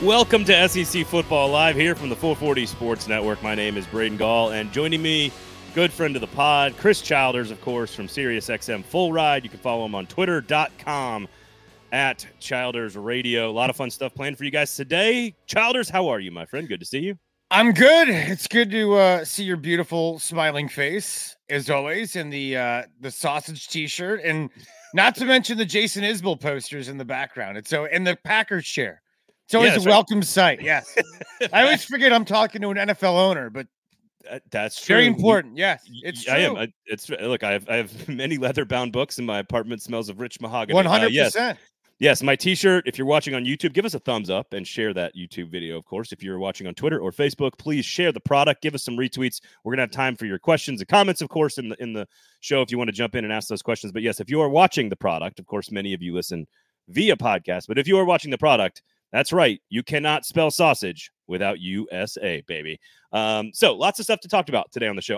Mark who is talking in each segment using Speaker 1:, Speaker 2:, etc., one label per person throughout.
Speaker 1: welcome to SEC Football Live here from the 440 Sports Network. My name is Braden Gall, and joining me, good friend of the pod, Chris Childers, of course, from SiriusXM Full Ride. You can follow him on Twitter.com at Childers Radio. A lot of fun stuff planned for you guys today. Childers, how are you, my friend? Good to see you.
Speaker 2: I'm good. It's good to see your beautiful smiling face, as always, and the sausage T-shirt, and not to mention the Jason Isbell posters in the background. And so, and the Packers chair. It's always a welcome sight. Yes, I always forget I'm talking to an NFL owner, but
Speaker 1: that's true.
Speaker 2: Very important. Yes, it's true.
Speaker 1: I am. Look. I have many leather-bound books, and my apartment smells of rich mahogany.
Speaker 2: 100%.
Speaker 1: Yes, my T-shirt. If you're watching on YouTube, give us a thumbs up and share that YouTube video, of course. If you're watching on Twitter or Facebook, please share the product. Give us some retweets. We're gonna have time for your questions and comments, of course, in the show if you want to jump in and ask those questions. But yes, if you are watching the product, of course, many of you listen via podcast. But if you are watching the product, that's right. You cannot spell sausage without USA, baby. So lots of stuff to talk about today on the show.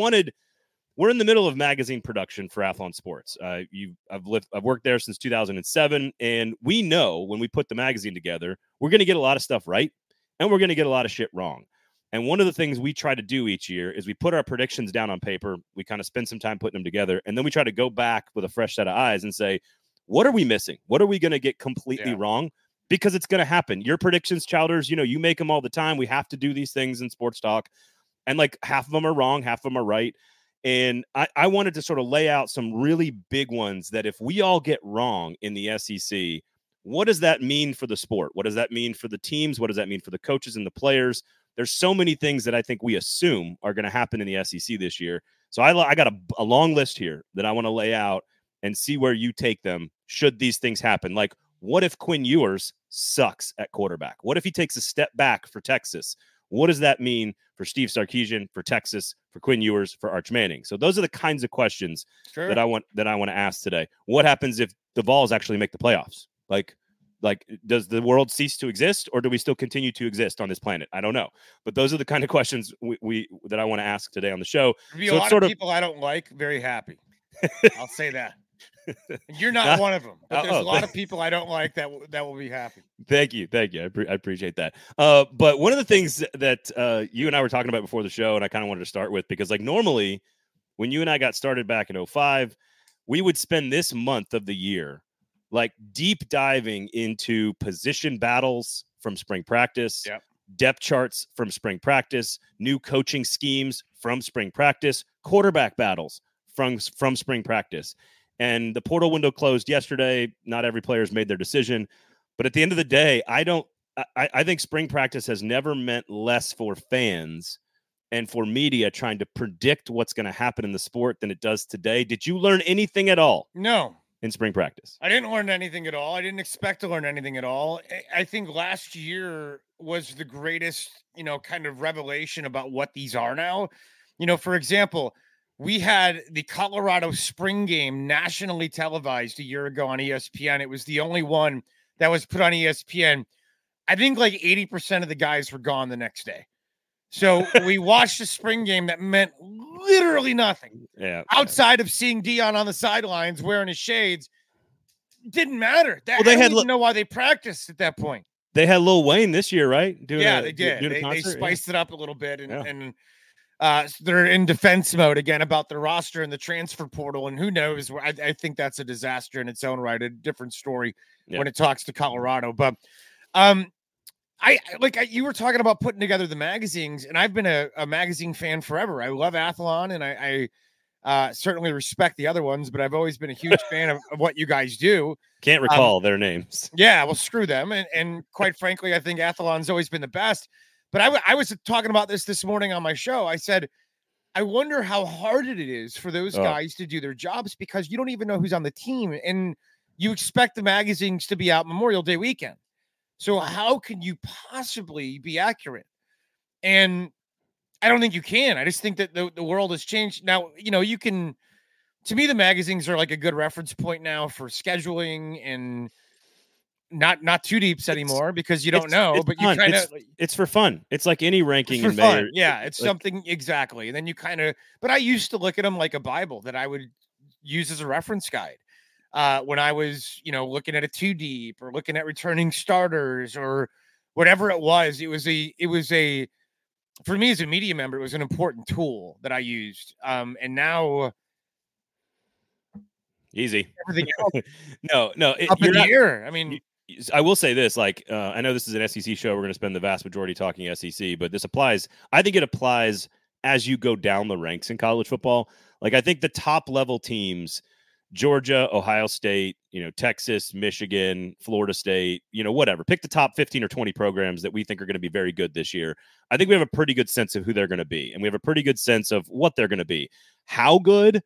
Speaker 1: We're in the middle of magazine production for Athlon Sports. I've worked there since 2007, and we know when we put the magazine together, we're going to get a lot of stuff right, and we're going to get a lot of shit wrong. And one of the things we try to do each year is we put our predictions down on paper. We kind of spend some time putting them together, and then we try to go back with a fresh set of eyes and say, what are we missing? What are we going to get completely wrong? Because it's going to happen. Your predictions, Childers, you make them all the time. We have to do these things in sports talk, and like half of them are wrong, half of them are right. And I wanted to sort of lay out some really big ones that if we all get wrong in the SEC, what does that mean for the sport? What does that mean for the teams? What does that mean for the coaches and the players? There's so many things that I think we assume are going to happen in the SEC this year. So I got a long list here that I want to lay out and see where you take them should these things happen. Like, what if Quinn Ewers sucks at quarterback? What if he takes a step back for Texas? What does that mean for Steve Sarkisian, for Texas, for Quinn Ewers, for Arch Manning? So those are the kinds of questions that I want to ask today. What happens if the Vols actually make the playoffs? Like, does the world cease to exist, or do we still continue to exist on this planet? I don't know. But those are the kind of questions that I want to ask today on the show.
Speaker 2: There'll be a lot of people I don't like very happy. I'll say that. You're not one of them, but there's a lot of people I don't like that will be happy.
Speaker 1: Thank you. I appreciate that. But one of the things that you and I were talking about before the show, and I kind of wanted to start with, because like normally when you and I got started back in 2005, we would spend this month of the year like deep diving into position battles from spring practice, depth charts from spring practice, new coaching schemes from spring practice, quarterback battles from spring practice. And the portal window closed yesterday. Not every player's made their decision. But at the end of the day, I think spring practice has never meant less for fans and for media trying to predict what's going to happen in the sport than it does today. Did you learn anything at all?
Speaker 2: No.
Speaker 1: In spring practice?
Speaker 2: I didn't learn anything at all. I didn't expect to learn anything at all. I think last year was the greatest, kind of revelation about what these are now. For example, we had the Colorado spring game nationally televised a year ago on ESPN. It was the only one that was put on ESPN. I think like 80% of the guys were gone the next day. So we watched a spring game that meant literally nothing. Outside of seeing Dion on the sidelines wearing his shades, didn't matter. I didn't even know why they practiced at that point.
Speaker 1: They had Lil Wayne this year, right?
Speaker 2: They did. They spiced it up a little bit, and they're in defense mode again about the roster and the transfer portal, and who knows? I think that's a disaster in its own right. A different story when it talks to Colorado, but you were talking about putting together the magazines, and I've been a magazine fan forever. I love Athlon, and I certainly respect the other ones, but I've always been a huge fan of what you guys do.
Speaker 1: Can't recall their names.
Speaker 2: Yeah, well, screw them. And quite frankly, I think Athlon's always been the best. But I was talking about this morning on my show. I said, I wonder how hard it is for those guys to do their jobs, because you don't even know who's on the team, and you expect the magazines to be out Memorial Day weekend. So how can you possibly be accurate? And I don't think you can. I just think that the world has changed. Now, you can, to me, the magazines are like a good reference point now for scheduling, and not too deep anymore, because you don't know, but you kind of,
Speaker 1: it's for fun. It's like any ranking in
Speaker 2: May. Yeah. It's like something exactly. And then you kind of, but I used to look at them like a Bible that I would use as a reference guide. When I was, looking at a 2 deep or looking at returning starters or whatever it was for me as a media member, it was an important tool that I used. And now
Speaker 1: easy.
Speaker 2: everything else
Speaker 1: no,
Speaker 2: up in the air. I mean,
Speaker 1: I will say this, like, I know this is an SEC show. We're going to spend the vast majority talking SEC, but this applies. I think it applies as you go down the ranks in college football. Like, I think the top level teams, Georgia, Ohio State, Texas, Michigan, Florida State, whatever, pick the top 15 or 20 programs that we think are going to be very good this year. I think we have a pretty good sense of who they're going to be, and we have a pretty good sense of what they're going to be. How good,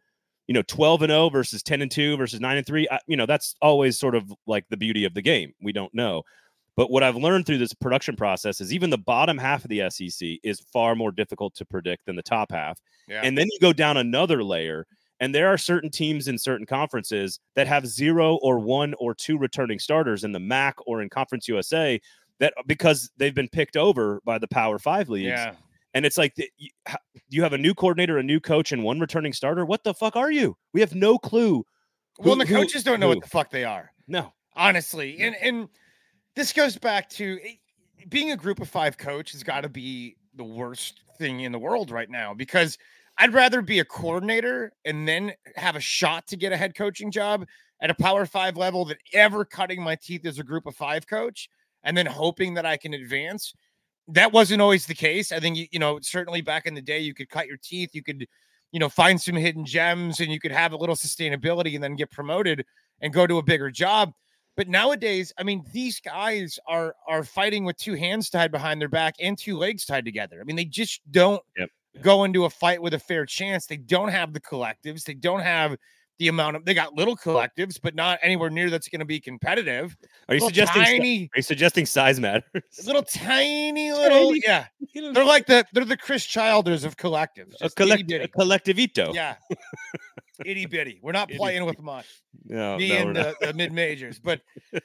Speaker 1: 12-0 versus 10-2 versus 9-3, that's always sort of like the beauty of the game. We don't know. But what I've learned through this production process is even the bottom half of the SEC is far more difficult to predict than the top half. Yeah. And then you go down another layer, and there are certain teams in certain conferences that have 0 or 1 or 2 returning starters in the MAC or in Conference USA that because they've been picked over by the Power 5 leagues.
Speaker 2: Yeah.
Speaker 1: And it's like, you have a new coordinator, a new coach, and 1 returning starter. What the fuck are you? We have no clue.
Speaker 2: Well, the coaches don't know what the fuck they are.
Speaker 1: No.
Speaker 2: Honestly. And this goes back to being a group of 5 coach has got to be the worst thing in the world right now, because I'd rather be a coordinator and then have a shot to get a head coaching job at a Power 5 level than ever cutting my teeth as a group of 5 coach and then hoping that I can advance. That wasn't always the case. I think, certainly back in the day, you could cut your teeth, you could, find some hidden gems, and you could have a little sustainability and then get promoted and go to a bigger job. But nowadays, I mean, these guys are fighting with 2 hands tied behind their back and 2 legs tied together. I mean, they just don't go into a fight with a fair chance. They don't have the collectives. They don't have the amount of, they got little collectives, but not anywhere near that's going to be competitive.
Speaker 1: Are you suggesting size matters?
Speaker 2: Little tiny, yeah. They're like they're the Chris Childers of collectives.
Speaker 1: A collectivito.
Speaker 2: Yeah. Itty bitty. We're not playing with much.
Speaker 1: No,
Speaker 2: in the mid majors. But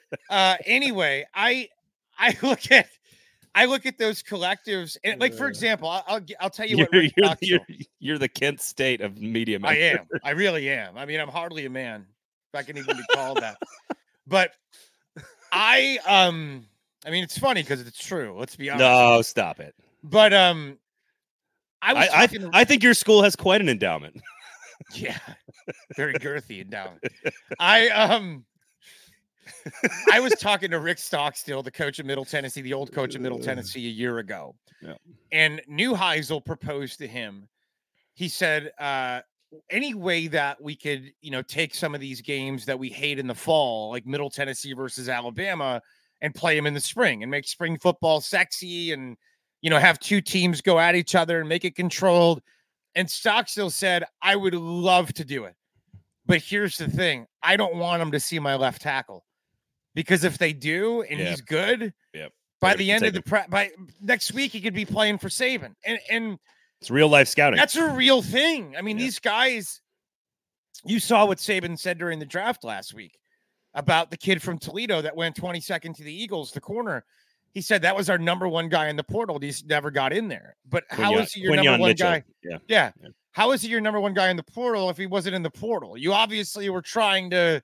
Speaker 2: anyway, I look at those collectives, and like, for example, I'll tell you what.
Speaker 1: You're the Kent State of media. Members.
Speaker 2: I really am. I mean, I'm hardly a man, if I can even be called that. But I mean, it's funny because it's true. Let's be honest.
Speaker 1: No, stop it.
Speaker 2: But
Speaker 1: I think your school has quite an endowment.
Speaker 2: Yeah, very girthy endowment. I was talking to Rick Stockstill, the coach of Middle Tennessee, the old coach of Middle Tennessee, a year ago. Yeah. And Neuheisel proposed to him. He said, any way that we could, take some of these games that we hate in the fall, like Middle Tennessee versus Alabama, and play them in the spring and make spring football sexy and, have 2 teams go at each other and make it controlled. And Stockstill said, I would love to do it. But here's the thing. I don't want them to see my left tackle. Because if they do, and he's good, by the end of by next week, he could be playing for Saban. And
Speaker 1: it's real life scouting.
Speaker 2: That's a real thing. I mean, these guys, you saw what Saban said during the draft last week about the kid from Toledo that went 22nd to the Eagles, the corner. He said that was our number 1 guy in the portal. He's never got in there. But how is he your number 1 guy? Yeah. How is he your number 1 guy in the portal if he wasn't in the portal? You obviously were trying to.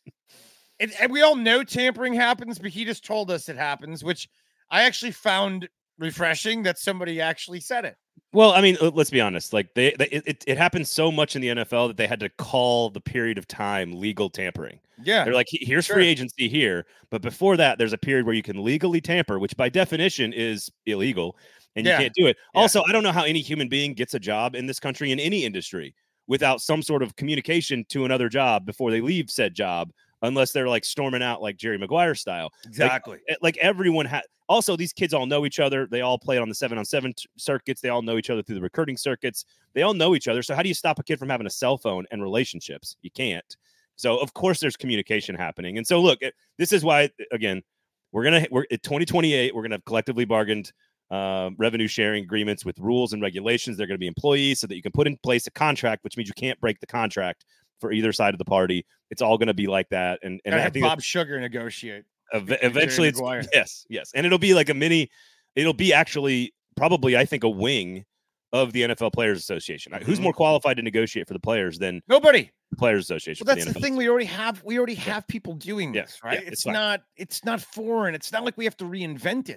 Speaker 2: And we all know tampering happens, but he just told us it happens, which I actually found refreshing that somebody actually said it.
Speaker 1: Well, I mean, let's be honest. Like it happens so much in the NFL that they had to call the period of time legal tampering.
Speaker 2: Yeah,
Speaker 1: they're like, here's free agency here, but before that, there's a period where you can legally tamper, which by definition is illegal, and you can't do it. Yeah. Also, I don't know how any human being gets a job in this country in any industry without some sort of communication to another job before they leave said job, unless they're like storming out like Jerry Maguire style.
Speaker 2: Exactly.
Speaker 1: Like everyone had. Also, these kids all know each other. They all play on the 7-on-7 circuits. They all know each other through the recruiting circuits. They all know each other. So how do you stop a kid from having a cell phone and relationships? You can't. So of course there's communication happening. And so look, this is why, again, we're at 2028. We're gonna have collectively bargained revenue sharing agreements with rules and regulations. They're going to be employees so that you can put in place a contract, which means you can't break the contract for either side of the party. It's all going to be like that. And I think
Speaker 2: Bob Sugar negotiate.
Speaker 1: Eventually, yes. And it'll be like it'll be actually probably, I think, a wing of the NFL Players Association. Mm-hmm. Who's more qualified to negotiate for the players than
Speaker 2: nobody?
Speaker 1: The Players Association.
Speaker 2: Well, that's the thing. We already have people doing this, right? It's not foreign. It's not like we have to reinvent it.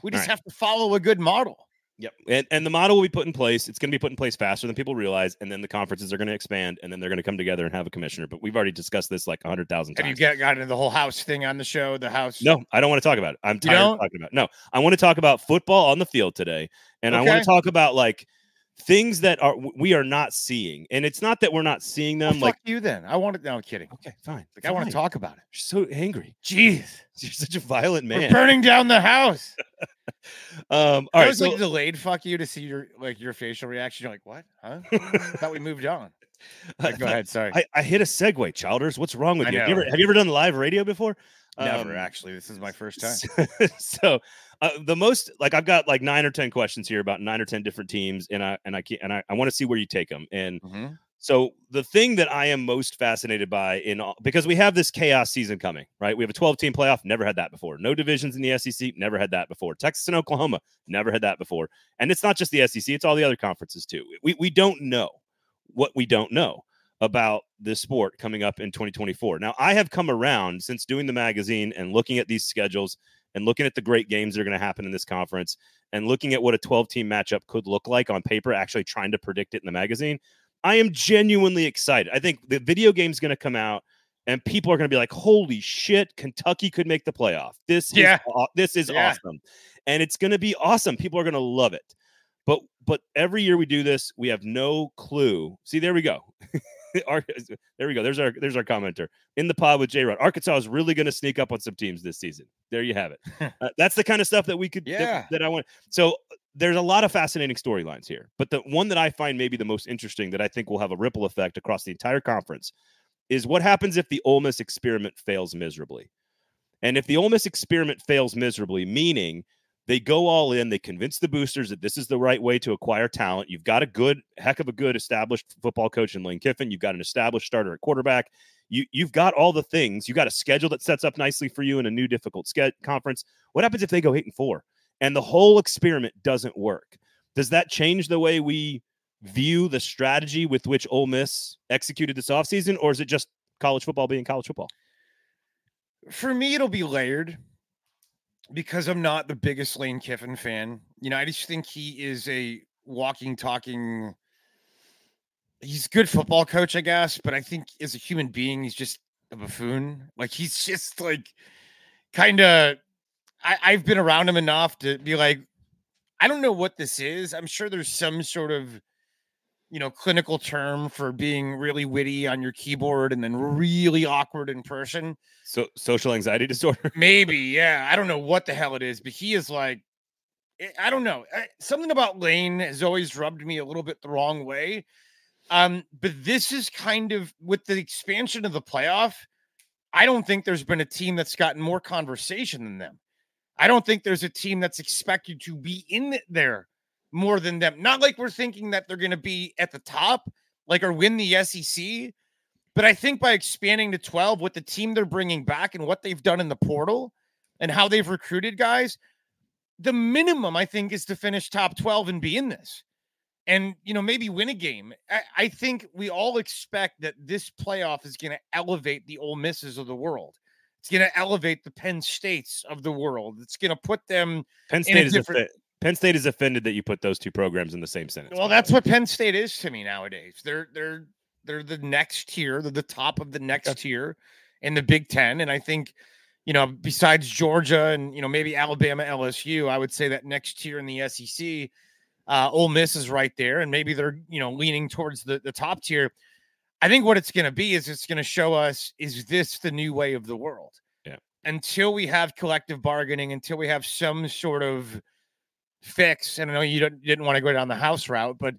Speaker 2: We just have to follow a good model.
Speaker 1: Yep. And the model will be put in place. It's going to be put in place faster than people realize. And then the conferences are going to expand, and then they're going to come together and have a commissioner. But we've already discussed this like 100,000 times.
Speaker 2: Have you got into the whole house thing on the show? The house?
Speaker 1: No, I don't want to talk about it. I'm tired of talking about it. No, I want to talk about football on the field today. And I want to talk about like things that we are not seeing. And it's not that we're not seeing them.
Speaker 2: Well, fuck you then. I want to. No, I'm kidding.
Speaker 1: Okay, fine.
Speaker 2: Like, I want to talk about it.
Speaker 1: You're so angry.
Speaker 2: Jeez.
Speaker 1: You're such a violent man.
Speaker 2: We're burning down the house.
Speaker 1: All right.
Speaker 2: Was like delayed fuck you to see your facial reaction. You're like, what? Huh? I thought we moved on. Go ahead. Sorry.
Speaker 1: I hit a segue, Childers. What's wrong with you? Have you ever done live radio before?
Speaker 2: Never, actually. This is my first time.
Speaker 1: So the most, like, I've got like 9 or 10 questions here about 9 or 10 different teams, and I want to see where you take them. And so the thing that I am most fascinated by because we have this chaos season coming, right? We have a 12-team playoff, never had that before. No divisions in the SEC, never had that before. Texas and Oklahoma, never had that before. And it's not just the SEC, it's all the other conferences too. We don't know what we don't know about this sport coming up in 2024. Now, I have come around since doing the magazine and looking at these schedules and looking at the great games that are going to happen in this conference and looking at what a 12-team matchup could look like on paper, actually trying to predict it in the magazine. I am genuinely excited. I think the video game is going to come out and people are going to be like, holy shit, Kentucky could make the playoff. This is awesome. And it's going to be awesome. People are going to love it. But every year we do this, we have no clue. See, there we go. There we go. There's our commenter in the pod with J-Rod. Arkansas is really going to sneak up on some teams this season. There you have it. That's the kind of stuff that we could that I want. So there's a lot of fascinating storylines here, but the one that I find maybe the most interesting that I think will have a ripple effect across the entire conference is what happens if the Ole Miss experiment fails miserably. And if the Ole Miss experiment fails miserably, meaning they go all in, they convince the boosters that this is the right way to acquire talent. You've got a heck of a good established football coach in Lane Kiffin. You've got an established starter at quarterback. You've got all the things. You've got a schedule that sets up nicely for you in a new difficult conference. What happens if they go 8-4 and the whole experiment doesn't work? Does that change the way we view the strategy with which Ole Miss executed this offseason, or is it just college football being college football?
Speaker 2: For me, it'll be layered. Because I'm not the biggest Lane Kiffin fan, I just think he is a walking, talking. He's a good football coach, I guess, but I think as a human being, he's just a buffoon. Like, he's just like kind of. I've been around him enough to be like, I don't know what this is. I'm sure there's some sort of, clinical term for being really witty on your keyboard and then really awkward in person.
Speaker 1: So social anxiety disorder?
Speaker 2: Maybe, yeah. I don't know what the hell it is, but he is like, I don't know. Something about Lane has always rubbed me a little bit the wrong way. But this is kind of, with the expansion of the playoff, I don't think there's been a team that's gotten more conversation than them. I don't think there's a team that's expected to be in there more than them. Not like we're thinking that they're going to be at the top, like, or win the SEC. But I think by expanding to 12 with the team they're bringing back and what they've done in the portal and how they've recruited guys, the minimum, I think, is to finish top 12 and be in this. And, maybe win a game. I think we all expect that this playoff is going to elevate the Ole Misses of the world. It's going to elevate the Penn States of the world. It's going to put them
Speaker 1: Penn State is offended that you put those two programs in the same sentence.
Speaker 2: Well, that's what Penn State is to me nowadays. They're the next tier. They're the top of the next tier in the Big Ten. And I think, besides Georgia and, maybe Alabama, LSU, I would say that next tier in the SEC, Ole Miss is right there. And maybe they're, leaning towards the top tier. I think what it's going to be is it's going to show us, is this the new way of the world?
Speaker 1: Yeah.
Speaker 2: Until we have collective bargaining, until we have some sort of fix. And I know you didn't want to go down the house route, but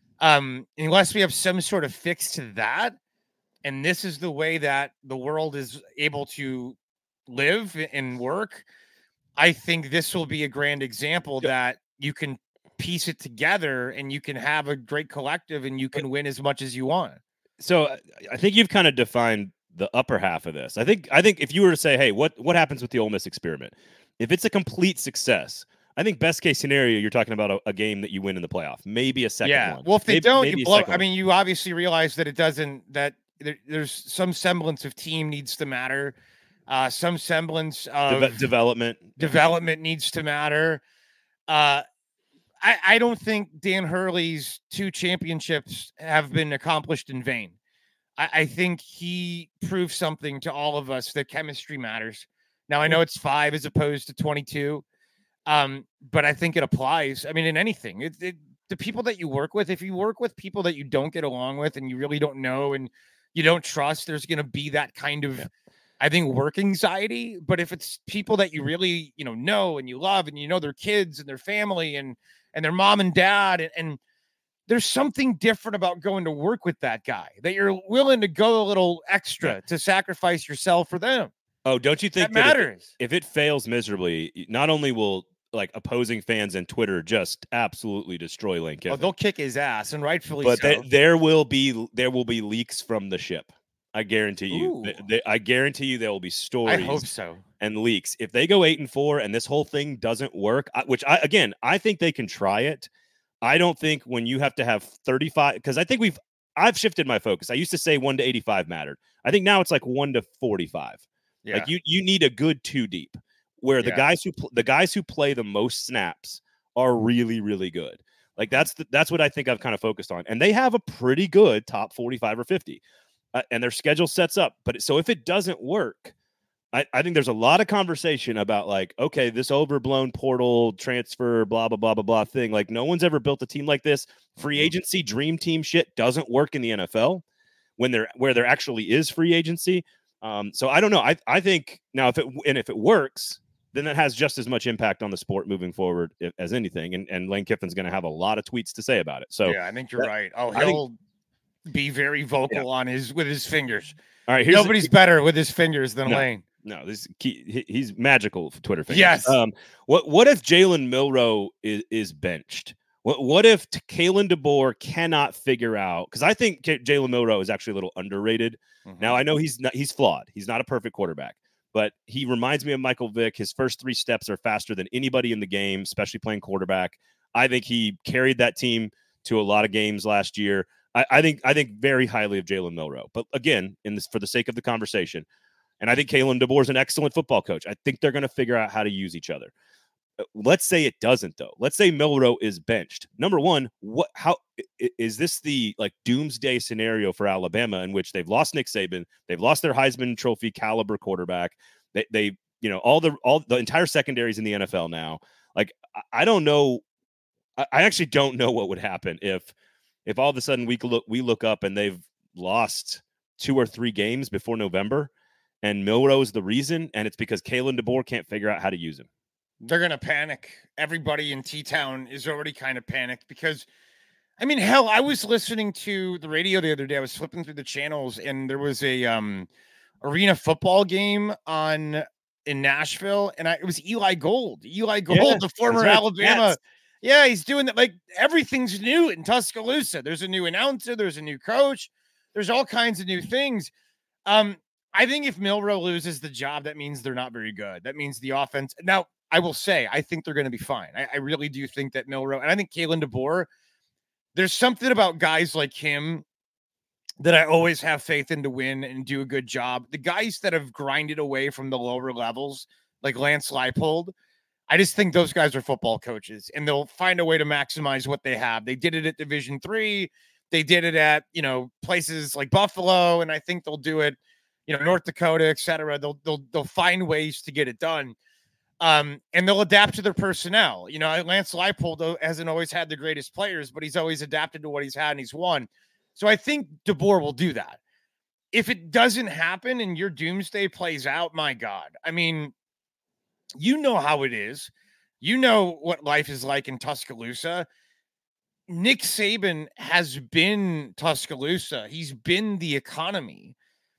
Speaker 2: unless we have some sort of fix to that, and this is the way that the world is able to live and work, I think this will be a grand example that you can piece it together and you can have a great collective and you can win as much as you want.
Speaker 1: So I think you've kind of defined the upper half of this. I think if you were to say, hey, what happens with the Ole Miss experiment? If it's a complete success, I think best case scenario, you're talking about a game that you win in the playoff, maybe a second one.
Speaker 2: Well, if they don't, you blow. I mean, you obviously realize that it doesn't. That there's some semblance of team needs to matter. Some semblance of
Speaker 1: development
Speaker 2: needs to matter. I don't think Dan Hurley's 2 championships have been accomplished in vain. I think he proved something to all of us that chemistry matters. Now, I know it's 5 as opposed to 22, but I think it applies. I mean, in anything, the people that you work with, if you work with people that you don't get along with and you really don't know and you don't trust, there's going to be that kind of, I think, work anxiety. But if it's people that you really, know and you love and you know their kids and their family and their mom and dad, and there's something different about going to work with that guy, that you're willing to go a little extra to sacrifice yourself for them.
Speaker 1: Oh, don't you think
Speaker 2: that matters?
Speaker 1: If it fails miserably, not only will opposing fans and Twitter just absolutely destroy Lane Kiffin.
Speaker 2: Oh, they'll kick his ass, and rightfully
Speaker 1: but
Speaker 2: so.
Speaker 1: There will be leaks from the ship. I guarantee you. I guarantee you there will be stories.
Speaker 2: I hope so.
Speaker 1: And leaks. If they go 8-4 and this whole thing doesn't work, which I think they can try it. I don't think when you have to have 35, because I think I've shifted my focus. I used to say 1 to 85 mattered. I think now it's like 1 to 45. Yeah. Like you need a good 2 deep, where the guys who play the most snaps are really, really good. Like that's what I think I've kind of focused on, and they have a pretty good top 45 or 50, and their schedule sets up. But so if it doesn't work, I think there's a lot of conversation about okay, this overblown portal transfer, blah, blah, blah, blah, blah thing. Like no one's ever built a team like this. Free agency, dream team shit doesn't work in the NFL where there actually is free agency. So I don't know. I think now if it works, then that has just as much impact on the sport moving forward as anything. And Lane Kiffin's going to have a lot of tweets to say about it. So
Speaker 2: yeah, I think you're right. Oh, he'll be very vocal with his fingers.
Speaker 1: All right.
Speaker 2: Nobody's better with his fingers than Lane.
Speaker 1: No, he's magical for Twitter fingers.
Speaker 2: Yes.
Speaker 1: What if Jalen Milroe is benched? What if Kalen DeBoer cannot figure out? Because I think Jalen Milroe is actually a little underrated. Mm-hmm. Now I know he's flawed. He's not a perfect quarterback, but he reminds me of Michael Vick. His first 3 steps are faster than anybody in the game, especially playing quarterback. I think he carried that team to a lot of games last year. I think very highly of Jalen Milroe. But again, for the sake of the conversation. And I think Kalen DeBoer is an excellent football coach. I think they're going to figure out how to use each other. Let's say it doesn't, though. Let's say Milroe is benched. Number one, how is this the doomsday scenario for Alabama, in which they've lost Nick Saban, they've lost their Heisman Trophy caliber quarterback, they all the entire secondaries in the NFL now. I don't know. I actually don't know what would happen if all of a sudden we look up and they've lost 2 or 3 games before November. And Milroe is the reason, and it's because Kalen DeBoer can't figure out how to use him.
Speaker 2: They're going to panic. Everybody in T-Town is already kind of panicked because, I mean, hell, I was listening to the radio the other day. I was flipping through the channels, and there was a arena football game in Nashville, and it was Eli Gold. The former Alabama. Yes. Yeah, he's doing that. Everything's new in Tuscaloosa. There's a new announcer. There's a new coach. There's all kinds of new things. I think if Milroe loses the job, that means they're not very good. That means the offense. Now, I will say, I think they're going to be fine. I really do think that Milroe, and I think Kalen DeBoer, there's something about guys like him that I always have faith in to win and do a good job. The guys that have grinded away from the lower levels, like Lance Leipold, I just think those guys are football coaches, and they'll find a way to maximize what they have. They did it at Division III. They did it at, places like Buffalo, and I think they'll do it, North Dakota, et cetera. They'll find ways to get it done. And they'll adapt to their personnel. Lance Leipold hasn't always had the greatest players, but he's always adapted to what he's had and he's won. So I think DeBoer will do that. If it doesn't happen and your doomsday plays out, my God, I mean, you know how it is. You know what life is like in Tuscaloosa. Nick Saban has been Tuscaloosa. He's been the economy.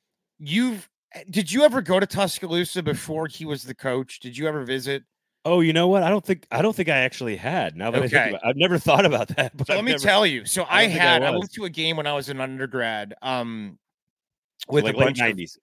Speaker 2: Did you ever go to Tuscaloosa before he was the coach? Did you ever visit?
Speaker 1: Oh, you know what? I don't think I actually had. Now that I think about it, I've never thought about that. But
Speaker 2: so let me tell you. So I went to a game when I was an undergrad. With a bunch
Speaker 1: late 90s.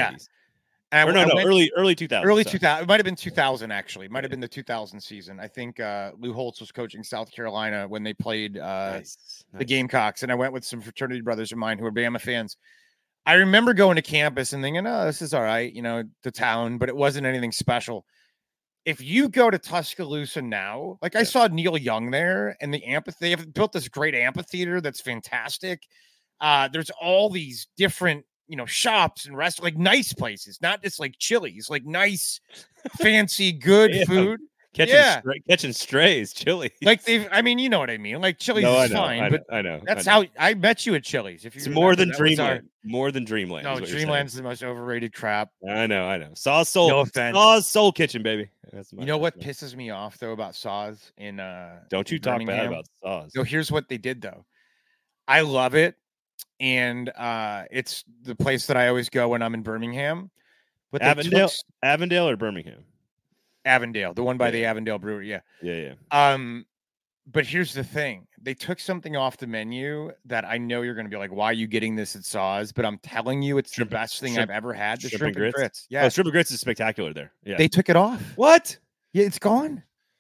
Speaker 2: Early
Speaker 1: 2000.
Speaker 2: Early 2000. It might have been 2000 actually. It might have been the 2000 season. I think Lou Holtz was coaching South Carolina when they played the Gamecocks, and I went with some fraternity brothers of mine who are Bama fans. I remember going to campus and thinking, oh, this is all right, the town, but it wasn't anything special. If you go to Tuscaloosa now, like I saw Neil Young there and the they have built this great amphitheater that's fantastic. There's all these different, shops and restaurants, like nice places, not just like Chili's, like nice, fancy, good food.
Speaker 1: Catching strays, Chili's.
Speaker 2: Like you know what I mean? Like Chili's is fine, but
Speaker 1: I know.
Speaker 2: That's how I met you at Chili's. If you
Speaker 1: it's more than Dreamland. More than Dreamland.
Speaker 2: No, Dreamland's the most overrated crap.
Speaker 1: I know. Saw's Soul.
Speaker 2: No offense.
Speaker 1: Saw's Soul Kitchen, baby.
Speaker 2: What pisses me off though about Saw's in
Speaker 1: Don't you talk bad about Saw's.
Speaker 2: No, here's what they did though. I love it. And it's the place that I always go when I'm in Birmingham. But
Speaker 1: Avondale or Birmingham?
Speaker 2: Avondale, the one by the Avondale Brewery. Yeah.
Speaker 1: Yeah.
Speaker 2: But here's the thing. They took something off the menu that I know you're going to be like, why are you getting this at Saw's? But I'm telling you, it's the best thing I've ever had. The shrimp and grits.
Speaker 1: Yeah. Shrimp and grits is spectacular there. Yeah.
Speaker 2: They took it off.
Speaker 1: What?
Speaker 2: Yeah, it's gone.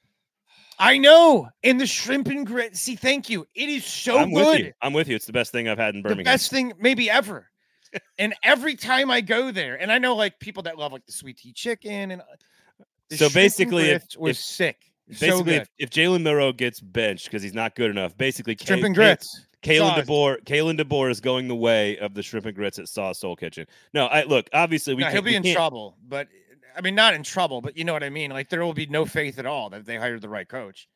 Speaker 2: I know. And the shrimp and grits. See, thank you. It is so good.
Speaker 1: I'm with you. It's the best thing I've had in Birmingham.
Speaker 2: The best thing maybe ever. And every time I go there, and I know like people that love like the sweet tea chicken and
Speaker 1: so basically
Speaker 2: it was sick.
Speaker 1: Basically, if Jalen Milroe gets benched because he's not good enough, basically
Speaker 2: shrimp and grits.
Speaker 1: Kalen DeBoer is going the way of the shrimp and grits at Saw's Soul Kitchen. No, look, obviously
Speaker 2: he'll be in trouble, but I mean not in trouble, but you know what I mean. Like there will be no faith at all that they hired the right coach.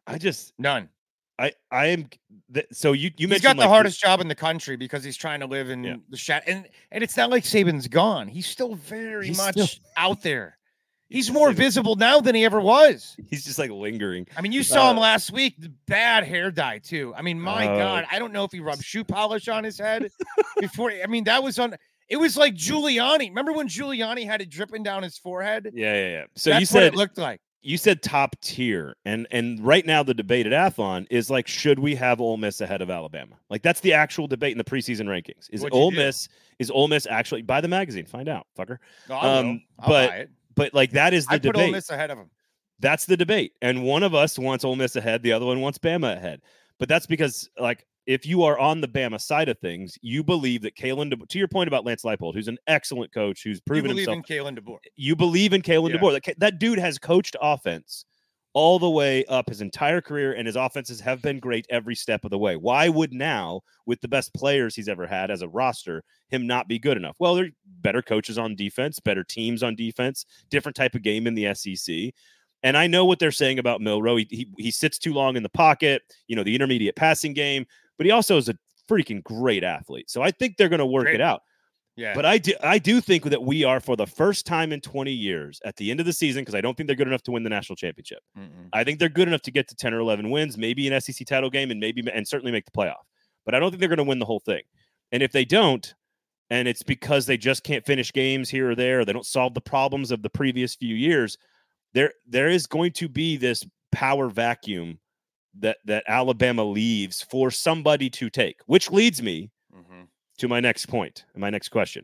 Speaker 2: None.
Speaker 1: I am. So you mentioned
Speaker 2: he's got the hardest job in the country because he's trying to live in the shadow, and it's not like Saban's gone. He's still very much out there. He's more visible now than he ever was.
Speaker 1: He's just like lingering.
Speaker 2: I mean, you saw him last week. Bad hair dye too. I mean, my God, I don't know if he rubbed shoe polish on his head before. I mean, that was on. It was like Giuliani. Remember when Giuliani had it dripping down his forehead?
Speaker 1: Yeah. So
Speaker 2: that's
Speaker 1: you said
Speaker 2: what it looked like.
Speaker 1: You said top tier, and right now the debate at Athlon is like, should we have Ole Miss ahead of Alabama? Like that's the actual debate in the preseason rankings. Is Ole Miss actually buy the magazine? Find out, fucker.
Speaker 2: No, I'll buy it.
Speaker 1: But like that is the debate.
Speaker 2: I put Ole Miss ahead of him.
Speaker 1: That's the debate, and one of us wants Ole Miss ahead, the other one wants Bama ahead. But that's because like if you are on the Bama side of things, you believe that to your point about Lance Leipold, who's an excellent coach, who's proven himself.
Speaker 2: You believe in Kalen DeBoer.
Speaker 1: You believe in Kalen DeBoer. That dude has coached offense all the way up his entire career, and his offenses have been great every step of the way. Why would now, with the best players he's ever had as a roster, him not be good enough? Well, there are better coaches on defense, better teams on defense, different type of game in the SEC. And I know what they're saying about Milroe. He sits too long in the pocket, the intermediate passing game, but he also is a freaking great athlete. So I think they're going to work it out.
Speaker 2: Yeah.
Speaker 1: But I do think that we are, for the first time in 20 years, at the end of the season, because I don't think they're good enough to win the national championship. I think they're good enough to get to 10 or 11 wins, maybe an SEC title game, and certainly make the playoff. But I don't think they're going to win the whole thing. And if they don't, and it's because they just can't finish games here or there, or they don't solve the problems of the previous few years, there is going to be this power vacuum that Alabama leaves for somebody to take, which leads me to my next point and my next question.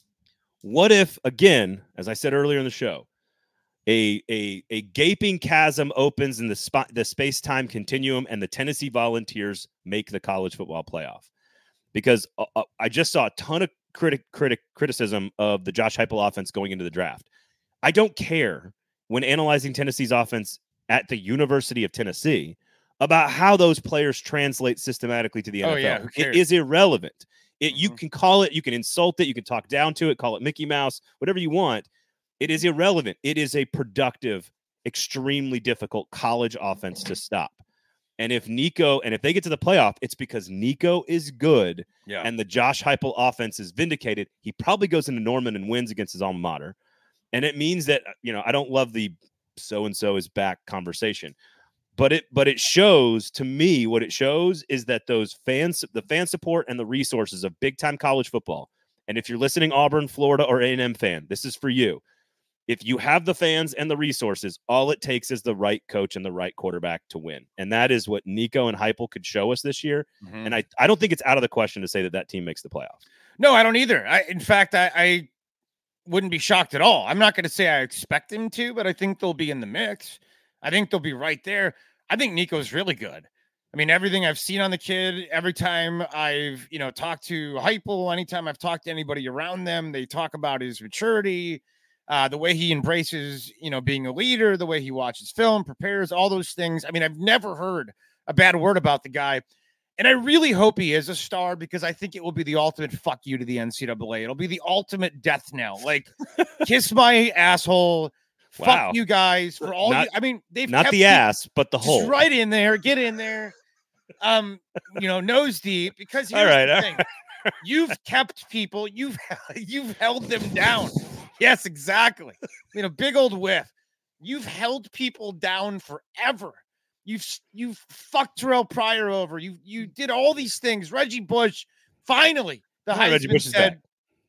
Speaker 1: What if, again, as I said earlier in the show, a gaping chasm opens in the space-time continuum and the Tennessee Volunteers make the college football playoff? Because I just saw a ton of criticism of the Josh Heupel offense going into the draft. I don't care when analyzing Tennessee's offense at the University of Tennessee about how those players translate systematically to the NFL.
Speaker 2: Yeah, who cares?
Speaker 1: It is irrelevant. You can call it, you can insult it, you can talk down to it, call it Mickey Mouse, whatever you want. It is irrelevant. It is a productive, extremely difficult college offense to stop. And if they get to the playoff, it's because Nico is good and the Josh Heupel offense is vindicated. He probably goes into Norman and wins against his alma mater. And it means that, I don't love the so-and-so is back conversation. But it shows, to me, what it shows is that the fan support and the resources of big-time college football, and if you're listening, Auburn, Florida, or A&M fan, this is for you. If you have the fans and the resources, all it takes is the right coach and the right quarterback to win. And that is what Nico and Heupel could show us this year. And I don't think it's out of the question to say that team makes the playoff.
Speaker 2: No, I don't either. In fact, I wouldn't be shocked at all. I'm not going to say I expect them to, but I think they'll be in the mix. I think they'll be right there. I think Nico's really good. I mean, everything I've seen on the kid, every time I've, talked to Heupel, anytime I've talked to anybody around them, they talk about his maturity, the way he embraces, being a leader, the way he watches film, prepares, all those things. I mean, I've never heard a bad word about the guy. And I really hope he is a star because I think it will be the ultimate fuck you to the NCAA. It'll be the ultimate death knell. Like, kiss my asshole.
Speaker 1: Wow.
Speaker 2: Fuck you guys for all you. I mean, they've
Speaker 1: not the ass, but the hole.
Speaker 2: Right in there. Get in there. Nose deep, because here's the thing. You've kept people, you've held them down. Yes, exactly. Big old whiff. You've held people down forever. You've fucked Terrell Pryor over. You did all these things. Reggie Bush, finally, the Heisman said,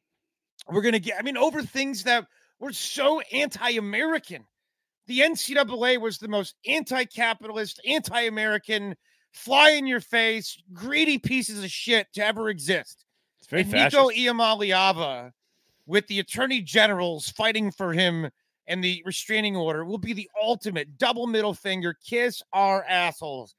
Speaker 2: we're gonna get. I mean, over things that were so anti-American. The NCAA was the most anti-capitalist, anti-American, fly in your face, greedy pieces of shit to ever exist.
Speaker 1: It's very fascist.
Speaker 2: Nico Iamaleava, with the attorney generals fighting for him and the restraining order, will be the ultimate double middle finger, kiss our assholes,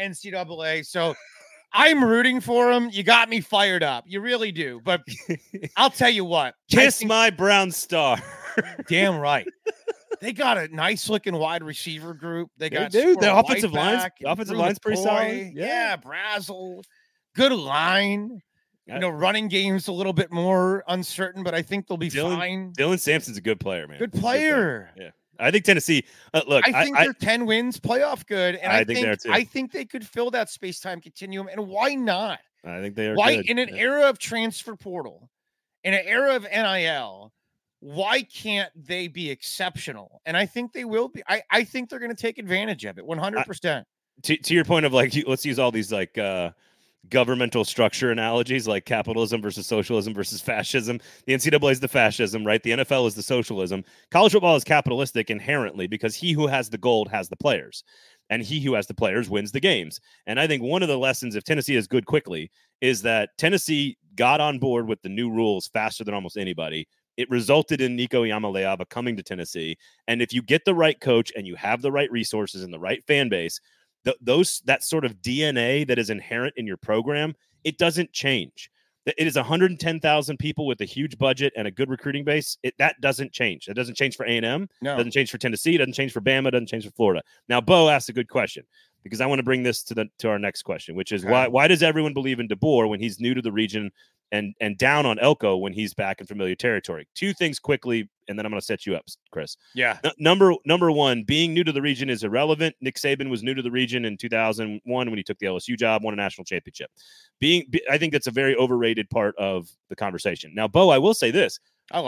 Speaker 2: NCAA. So I'm rooting for him. You got me fired up. You really do. But I'll tell you what.
Speaker 1: Kiss my brown star.
Speaker 2: Damn right. They got a nice looking wide receiver group. They got
Speaker 1: the offensive line's pretty solid.
Speaker 2: Yeah, Brazel. Good line. Running game's a little bit more uncertain, but I think they'll be fine.
Speaker 1: Dylan Sampson's a good player, man.
Speaker 2: Good player.
Speaker 1: Yeah. I think Tennessee, look,
Speaker 2: I think they're 10 wins, playoff good. And I think
Speaker 1: they're too.
Speaker 2: I think they could fill that space-time continuum. And why not?
Speaker 1: I think they are
Speaker 2: Why,
Speaker 1: good.
Speaker 2: In an era of transfer portal, in an era of NIL, why can't they be exceptional? And I think they will be. I think they're going to take advantage of it 100%.
Speaker 1: To your point of let's use all these governmental structure analogies like capitalism versus socialism versus fascism. The NCAA is the fascism, right? The NFL is the socialism. College football is capitalistic inherently because he who has the gold has the players, and he who has the players wins the games. And I think one of the lessons, if Tennessee is good quickly, is that Tennessee got on board with the new rules faster than almost anybody. It resulted in Nico Iamaleava coming to Tennessee. And if you get the right coach and you have the right resources and the right fan base, that sort of DNA that is inherent in your program, it doesn't change. It is 110,000 people with a huge budget and a good recruiting base. That doesn't change. It doesn't change for A&M.
Speaker 2: No.
Speaker 1: It doesn't change for Tennessee. It doesn't change for Bama. It doesn't change for Florida. Now, Bo asked a good question because I want to bring this to our next question, which is why does everyone believe in DeBoer when he's new to the region and down on Elko when he's back in familiar territory? Two things quickly, and then I'm going to set you up, Chris.
Speaker 2: Yeah.
Speaker 1: Number one, being new to the region is irrelevant. Nick Saban was new to the region in 2001 when he took the LSU job, won a national championship. I think that's a very overrated part of the conversation. Now, Bo, I will say this.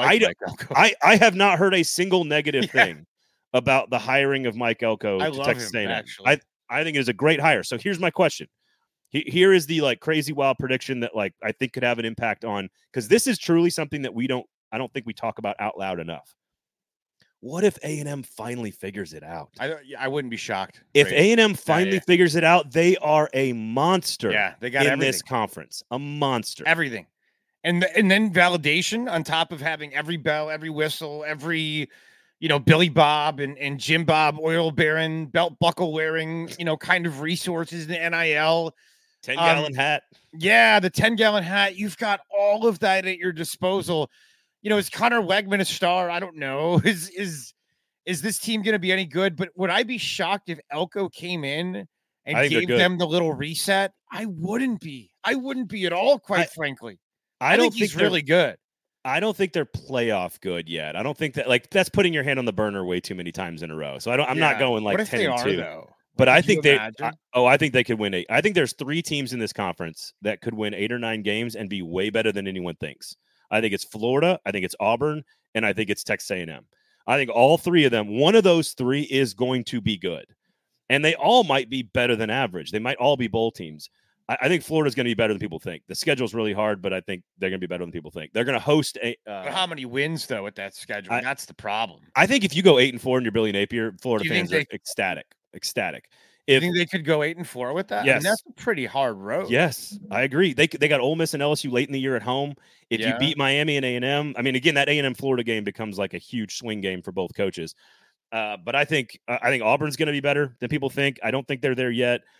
Speaker 1: I have not heard a single negative thing about the hiring of Mike Elko to Texas A&M. I think it is a great hire. So here's my question. Here is the crazy wild prediction that I think could have an impact on, because this is truly something that I don't think we talk about out loud enough. What if A&M finally figures it out?
Speaker 2: I wouldn't be shocked.
Speaker 1: If A&M finally figures it out, they are a monster.
Speaker 2: Yeah, they got everything.
Speaker 1: This conference, a monster.
Speaker 2: Everything. And then validation on top of having every bell, every whistle, every Billy Bob and Jim Bob, oil baron, belt buckle wearing, kind of resources in the NIL.
Speaker 1: 10-gallon hat.
Speaker 2: Yeah, the 10-gallon hat. You've got all of that at your disposal. Is Connor Wegman a star? I don't know. Is this team going to be any good? But would I be shocked if Elko came in and gave them the little reset? I wouldn't be. I wouldn't be at all, quite frankly. I think he's really good.
Speaker 1: I don't think they're playoff good yet. I don't think that that's putting your hand on the burner way too many times in a row. So I'm not going 10-2.
Speaker 2: Though?
Speaker 1: But I think I think they could win 8. I think there's 3 teams in this conference that could win 8 or 9 games and be way better than anyone thinks. I think it's Florida, I think it's Auburn, and I think it's Texas A&M. I think all 3 of them, one of those 3 is going to be good. And they all might be better than average. They might all be bowl teams. I think Florida's going to be better than people think. The schedule's really hard, but I think they're going to be better than people think. They're going to host
Speaker 2: but how many wins, though, with that schedule? That's the problem.
Speaker 1: I think if you go 8-4 and you're Billy Napier, Florida fans are ecstatic.
Speaker 2: You think they could go 8-4 with that?
Speaker 1: Yes.
Speaker 2: I mean, that's a pretty hard road.
Speaker 1: Yes, I agree. They got Ole Miss and LSU late in the year at home. If you beat Miami and A&M, I mean, again, that A&M Florida game becomes a huge swing game for both coaches. But I think Auburn's going to be better than people think. I don't think they're there yet.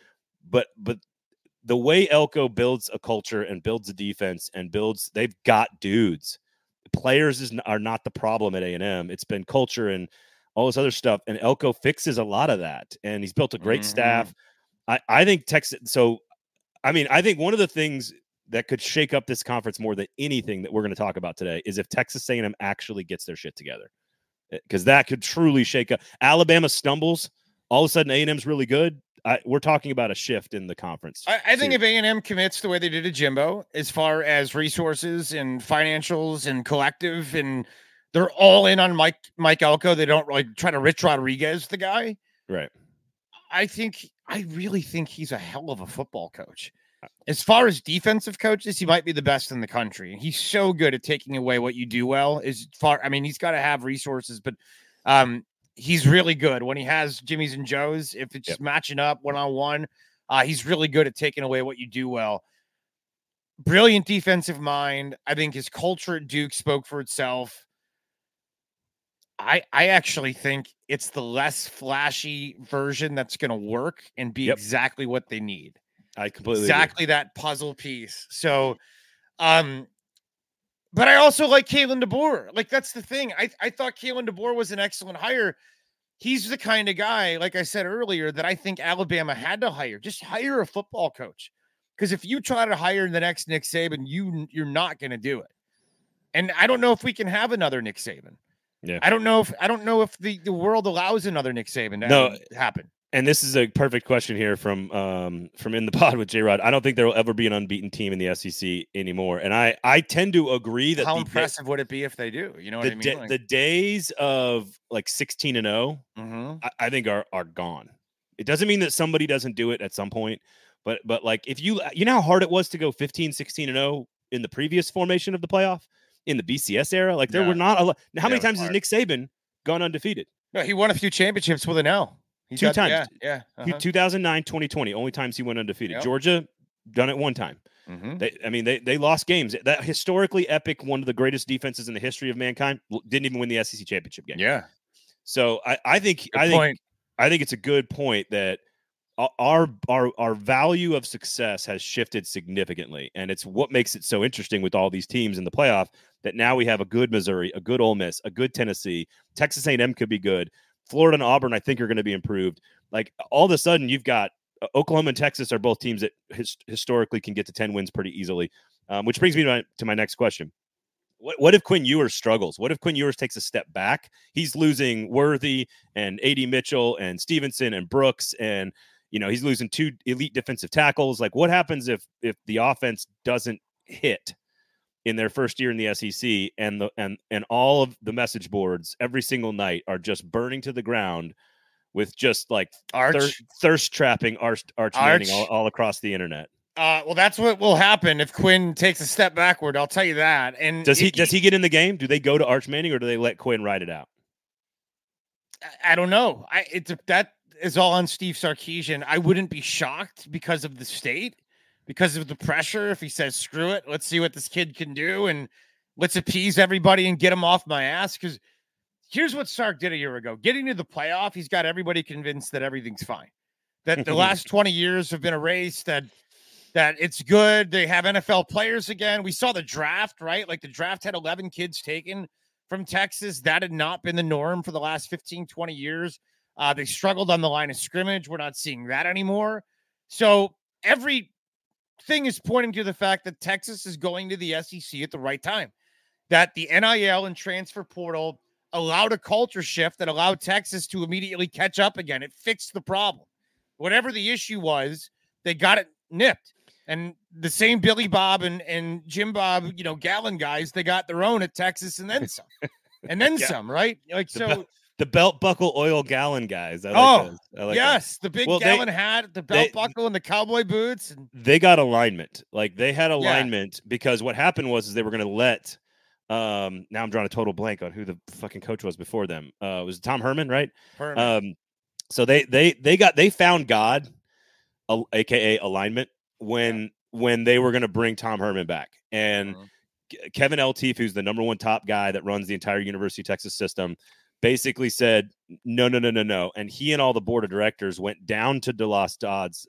Speaker 1: but the way Elko builds a culture and builds a defense and they've got dudes. Players are not the problem at A&M. It's been culture and all this other stuff. And Elko fixes a lot of that. And he's built a great staff. I think Texas. So, I mean, I think one of the things that could shake up this conference more than anything that we're going to talk about today is if Texas A&M actually gets their shit together, because that could truly shake up. Alabama stumbles. All of a sudden, A&M's really good. We're talking about a shift in the conference.
Speaker 2: I think if A&M commits the way they did to Jimbo, as far as resources and financials and collective, and they're all in on Mike Elko, they don't really try to Rich Rodriguez the guy.
Speaker 1: Right.
Speaker 2: I really think he's a hell of a football coach. As far as defensive coaches, he might be the best in the country. He's so good at taking away what you do well. He's got to have resources, but he's really good when he has Jimmy's and Joe's. If it's just matching up one-on-one, he's really good at taking away what you do well. Brilliant defensive mind. I think his culture at Duke spoke for itself. I actually think it's the less flashy version that's going to work and be exactly what they need.
Speaker 1: I completely
Speaker 2: agree. That puzzle piece. So, but I also like Kalen DeBoer. Like, that's the thing. I thought Kalen DeBoer was an excellent hire. He's the kind of guy, like I said earlier, that I think Alabama had to hire. Just hire a football coach. Because if you try to hire the next Nick Saban, you're not going to do it. And I don't know if we can have another Nick Saban.
Speaker 1: Yeah.
Speaker 2: I don't know if the world allows another Nick Saban to happen.
Speaker 1: And this is a perfect question here from In the Pod with J-Rod. I don't think there will ever be an unbeaten team in the SEC anymore. And I tend to agree that
Speaker 2: how impressive would it be if they do? You know what I mean?
Speaker 1: The days of like 16-0, I think are gone. It doesn't mean that somebody doesn't do it at some point, but like if you know how hard it was to go 15, 16-0 in the previous formation of the playoff in the BCS era, like there were not a lot. Now, how many times has Nick Saban gone undefeated?
Speaker 2: No, he won a few championships with an L.
Speaker 1: Two times.
Speaker 2: Yeah.
Speaker 1: 2009, 2020, only times he went undefeated. Yep. Georgia done it one time. They lost games. That historically epic, one of the greatest defenses in the history of mankind, didn't even win the SEC championship game.
Speaker 2: Yeah.
Speaker 1: So I think it's a good point that our value of success has shifted significantly, and it's what makes it so interesting with all these teams in the playoff. That now we have a good Missouri, a good Ole Miss, a good Tennessee, Texas A&M could be good. Florida and Auburn, I think, are going to be improved. Like all of a sudden, you've got Oklahoma and Texas are both teams that historically can get to 10 wins pretty easily, which brings me to my next question. What if Quinn Ewers struggles? What if Quinn Ewers takes a step back? He's losing Worthy and A.D. Mitchell and Stevenson and Brooks, and he's losing 2 elite defensive tackles. Like, what happens if the offense doesn't hit in their first year in the SEC, and all of the message boards every single night are just burning to the ground with just like thirst trapping Arch Manning all across the internet?
Speaker 2: Well, that's what will happen if Quinn takes a step backward. I'll tell you that. And
Speaker 1: does he get in the game? Do they go to Arch Manning, or do they let Quinn ride it out?
Speaker 2: I don't know. That is all on Steve Sarkisian. I wouldn't be shocked because of the state. Because of the pressure, if he says, screw it, let's see what this kid can do, and let's appease everybody and get him off my ass. Because here's what Sark did a year ago. Getting to the playoff, he's got everybody convinced that everything's fine. That the last 20 years have been erased, that it's good. They have NFL players again. We saw the draft, right? Like the draft had 11 kids taken from Texas. That had not been the norm for the last 15, 20 years. They struggled on the line of scrimmage. We're not seeing that anymore. So every thing is pointing to the fact that Texas is going to the SEC at the right time, that the NIL and transfer portal allowed a culture shift that allowed Texas to immediately catch up again. It fixed the problem. Whatever the issue was, they got it nipped. And the same Billy Bob and Jim Bob, Gallon guys, they got their own at Texas and then some. And then some, right? Like
Speaker 1: the belt buckle oil Gallon guys. I like
Speaker 2: yes, the big Gallon hat, the belt buckle, and the cowboy boots.
Speaker 1: They got alignment. Like they had alignment because what happened was they were going to let. Now I'm drawing a total blank on who the fucking coach was before them. It was Tom Herman, right?
Speaker 2: Herman.
Speaker 1: So they found God, aka alignment, when they were going to bring Tom Herman back, and Kevin L. Teef, who's the #1 top guy that runs the entire University of Texas system. basically said, no. And he and all the board of directors went down to Cristo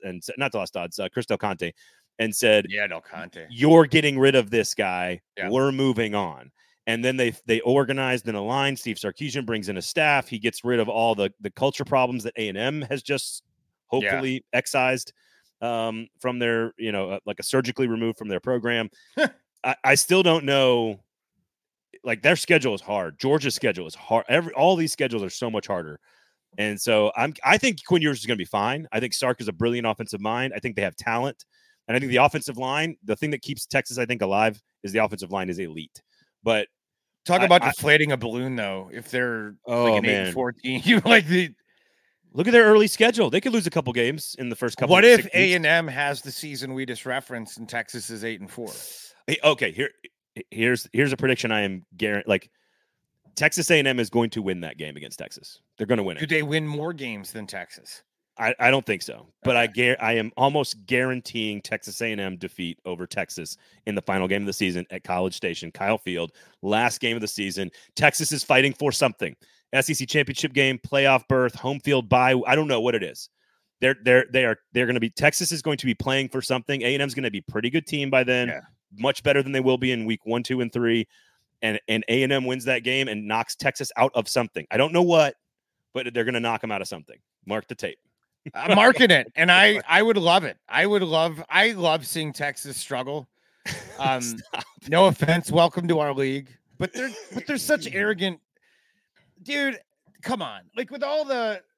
Speaker 1: Del Conte, and said,
Speaker 2: yeah, Del Conte,
Speaker 1: you're getting rid of this guy.
Speaker 2: Yeah.
Speaker 1: We're moving on. And then they organized in a line. Steve Sarkisian brings in a staff. He gets rid of all the culture problems that A&M has just hopefully excised from their, like a surgically removed from their program. I still don't know. Like, their schedule is hard. Georgia's schedule is hard. All these schedules are so much harder. And so I think Quinn Ewers is going to be fine. I think Sark is a brilliant offensive mind. I think they have talent. And I think the offensive line, the thing that keeps Texas, I think, alive is the offensive line is elite. But
Speaker 2: talk about deflating a balloon, though. If they're like an 8-14, you like the
Speaker 1: look at their early schedule. They could lose a couple games in the first couple.
Speaker 2: What if A&M has the season we just referenced and Texas is 8-4?
Speaker 1: Okay, here's a prediction. I am like Texas A&M is going to win that game against Texas. They're going to win it.
Speaker 2: Do they win more games than Texas?
Speaker 1: I don't think so, but
Speaker 2: Okay.
Speaker 1: I am almost guaranteeing Texas A&M defeat over Texas in the final game of the season at College Station, Kyle Field. Last game of the season. Texas is fighting for something: SEC championship game, playoff berth, home field bye. I don't know what it is. They're going to be. Texas is going to be playing for something. A&M is going to be a pretty good team by then, much better than they will be in week 1, 2, and 3. And A&M wins that game and knocks Texas out of something. I don't know what, but they're going to knock them out of something. Mark the tape.
Speaker 2: I'm marking it, and I would love it. I love seeing Texas struggle. No offense, welcome to our league, but they're such arrogant, dude. Come on, like with all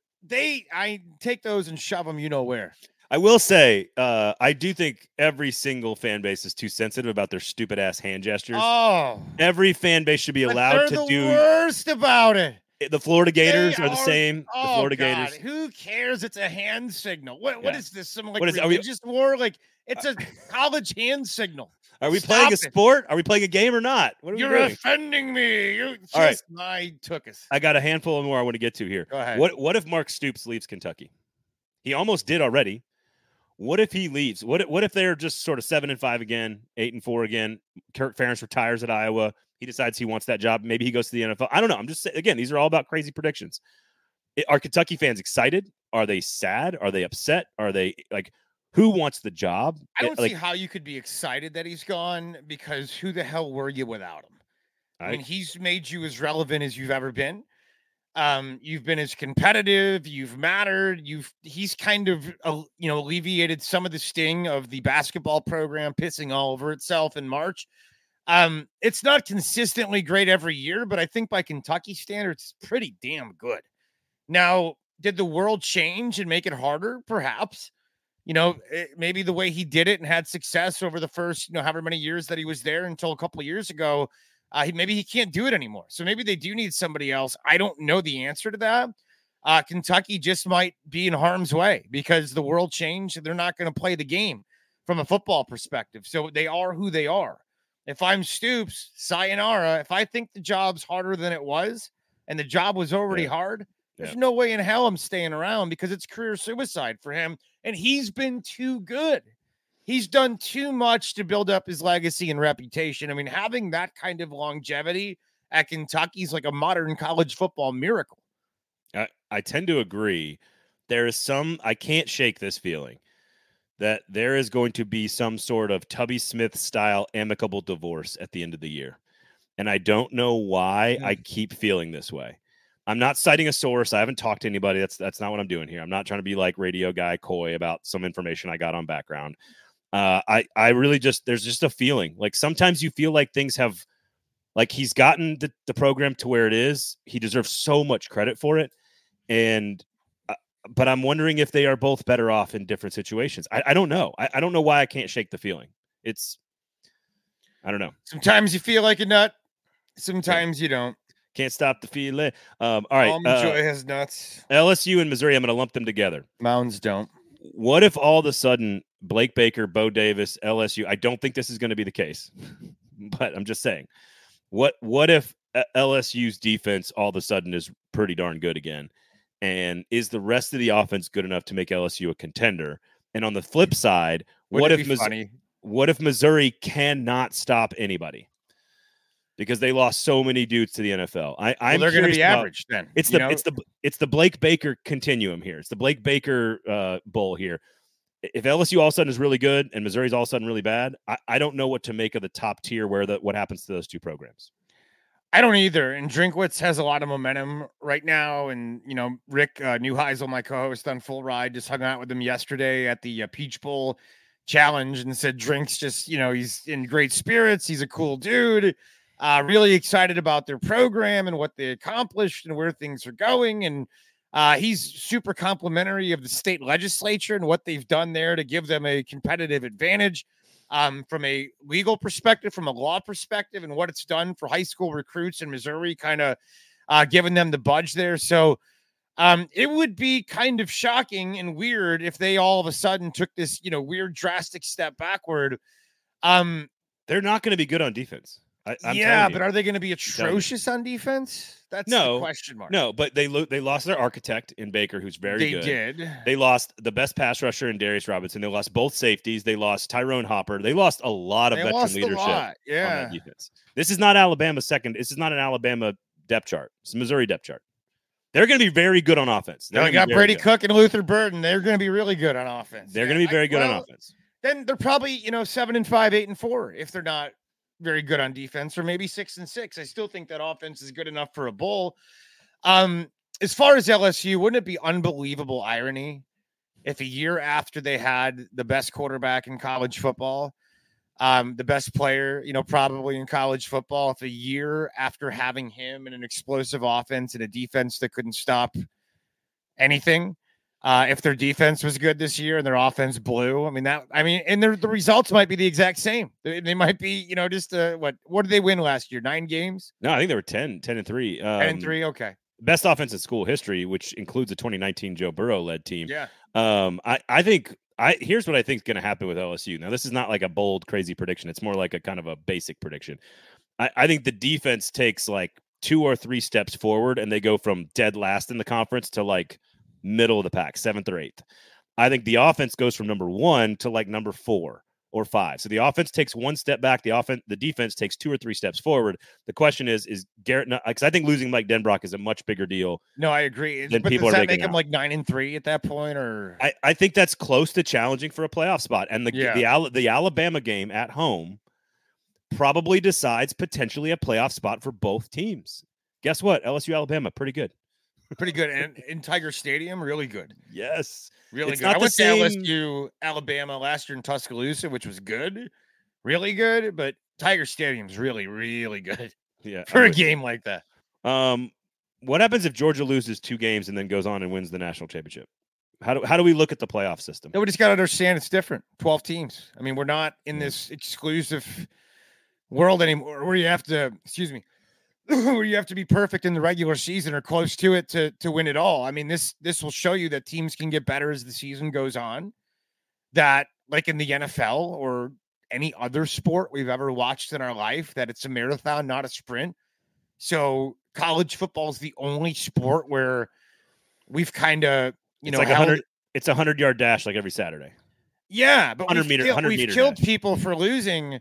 Speaker 2: I take those and shove them, where.
Speaker 1: I will say, I do think every single fan base is too sensitive about their stupid ass hand gestures.
Speaker 2: Oh,
Speaker 1: every fan base should be allowed to do.
Speaker 2: Worst about it.
Speaker 1: The Florida Gators are the same.
Speaker 2: Oh,
Speaker 1: the Florida
Speaker 2: God.
Speaker 1: Gators.
Speaker 2: Who cares? It's a hand signal. What is this? Some like religious war? Like it's a college hand signal.
Speaker 1: Are we playing a sport? Are we playing a game or not? What are
Speaker 2: You're
Speaker 1: we doing?
Speaker 2: offending me. You just
Speaker 1: All right.
Speaker 2: I took us.
Speaker 1: I got a handful of more I want to get to here.
Speaker 2: Go ahead.
Speaker 1: What if Mark Stoops leaves Kentucky? He almost did already. What if he leaves? What if they're just sort of 7-5 again, 8-4 again? Kirk Ferentz retires at Iowa. He decides he wants that job. Maybe he goes to the NFL. I don't know. I'm just saying, again, these are all about crazy predictions. Are Kentucky fans excited? Are they sad? Are they upset? Are they like, who wants the job?
Speaker 2: I don't see how you could be excited that he's gone, because who the hell were you without him? I mean, he's made you as relevant as you've ever been. You've been as competitive. You've mattered. He's kind of alleviated some of the sting of the basketball program pissing all over itself in March. It's not consistently great every year, but I think by Kentucky standards, it's pretty damn good. Now, did the world change and make it harder? Perhaps. Maybe the way he did it and had success over the first, however many years that he was there until a couple of years ago, maybe he can't do it anymore. So maybe they do need somebody else. I don't know the answer to that. Kentucky just might be in harm's way because the world changed and they're not going to play the game from a football perspective. So they are who they are. If I'm Stoops, sayonara. If I think the job's harder than it was and the job was already hard, there's no way in hell I'm staying around, because it's career suicide for him. And he's been too good. He's done too much to build up his legacy and reputation. I mean, having that kind of longevity at Kentucky is like a modern college football miracle.
Speaker 1: I tend to agree. There is I can't shake this feeling that there is going to be some sort of Tubby Smith style amicable divorce at the end of the year. And I don't know why I keep feeling this way. I'm not citing a source. I haven't talked to anybody. That's not what I'm doing here. I'm not trying to be like radio guy coy about some information I got on background. I really there's just a feeling like sometimes you feel like things have, like he's gotten the program to where it is. He deserves so much credit for it. But I'm wondering if they are both better off in different situations. I don't know. I don't know why I can't shake the feeling. I don't know.
Speaker 2: Sometimes you feel like a nut. Sometimes you don't.
Speaker 1: Can't stop the feeling. All right.
Speaker 2: Joy has nuts.
Speaker 1: LSU and Missouri, I'm going to lump them together.
Speaker 2: Mounds don't.
Speaker 1: What if all of a sudden Blake Baker, Bo Davis, LSU, I don't think this is going to be the case, but I'm just saying, what if LSU's defense all of a sudden is pretty darn good again? And is the rest of the offense good enough to make LSU a contender? And on the flip side, what if Missouri cannot stop anybody? because they lost so many dudes to the NFL.
Speaker 2: They're going to be average then.
Speaker 1: It's the Blake Baker continuum here. It's the Blake Baker bowl here. If LSU all of a sudden is really good and Missouri's all of a sudden really bad, I don't know what to make of the top tier what happens to those two programs.
Speaker 2: I don't either. And Drinkwitz has a lot of momentum right now. And, Rick Neuheisel, my co-host on Full Ride, just hung out with him yesterday at the Peach Bowl Challenge and said Drink's just, he's in great spirits. He's a cool dude. Really excited about their program and what they accomplished and where things are going. And he's super complimentary of the state legislature and what they've done there to give them a competitive advantage from a legal perspective, from a law perspective, and what it's done for high school recruits in Missouri, kind of giving them the budge there. So it would be kind of shocking and weird if they all of a sudden took this, weird drastic step backward.
Speaker 1: They're not going to be good on defense.
Speaker 2: But are they going to be atrocious on defense? That's the question mark.
Speaker 1: No, but they lost their architect in Baker, who's very good.
Speaker 2: They did.
Speaker 1: They lost the best pass rusher in Darius Robinson. They lost both safeties. They lost Tyrone Hopper. They lost a lot of veteran leadership on that defense. This is not Alabama's second. This is not an Alabama depth chart. It's a Missouri depth chart. They're going to be very good on offense.
Speaker 2: They got Brady Cook and Luther Burden. They're going to be really good on offense.
Speaker 1: They're going to be very good on offense.
Speaker 2: Then they're probably 7-5, 8-4 if they're not very good on defense, or maybe 6-6. I still think that offense is good enough for a bowl. As far as LSU, wouldn't it be unbelievable irony if a year after they had the best quarterback in college football, the best player, probably in college football, if a year after having him in an explosive offense and a defense that couldn't stop anything, if their defense was good this year and their offense blew, and the results might be the exact same. They might be, just what did they win last year? 9 games?
Speaker 1: No, I think they were 10-3.
Speaker 2: 10-3. Okay.
Speaker 1: Best offense in school history, which includes a 2019 Joe Burrow led team.
Speaker 2: Yeah.
Speaker 1: I think here's what I think is going to happen with LSU. Now, this is not like a bold, crazy prediction. It's more like a kind of a basic prediction. I think the defense takes like 2 or 3 steps forward and they go from dead last in the conference to like middle of the pack, 7th or 8th. I think the offense goes from number 1 to like number 4 or 5. So the offense takes 1 step back. The defense takes 2 or 3 steps forward. The question is Garrett? Because I think losing Mike Denbrock is a much bigger deal.
Speaker 2: No, I agree.
Speaker 1: But
Speaker 2: people does that make him like 9-3 at that point, or
Speaker 1: I think that's close to challenging for a playoff spot. And the Alabama game at home probably decides potentially a playoff spot for both teams. Guess what? LSU Alabama, pretty good.
Speaker 2: Pretty good. And in Tiger Stadium, really good.
Speaker 1: Yes.
Speaker 2: Really good. I went to LSU, Alabama last year in Tuscaloosa, which was good. Really good. But Tiger Stadium's really, really good.
Speaker 1: Yeah.
Speaker 2: For a game like that.
Speaker 1: What happens if Georgia loses 2 games and then goes on and wins the national championship? How do we look at the playoff system?
Speaker 2: No, we just got to understand it's different. 12 teams. I mean, we're not in this exclusive world anymore where you have to, where you have to be perfect in the regular season or close to it to win it all. I mean, this will show you that teams can get better as the season goes on. That, like in the NFL or any other sport we've ever watched in our life, that it's a marathon, not a sprint. So college football is the only sport where we've kind of,
Speaker 1: it's like 100-yard dash like every Saturday.
Speaker 2: Yeah, but
Speaker 1: 100
Speaker 2: we've killed people for losing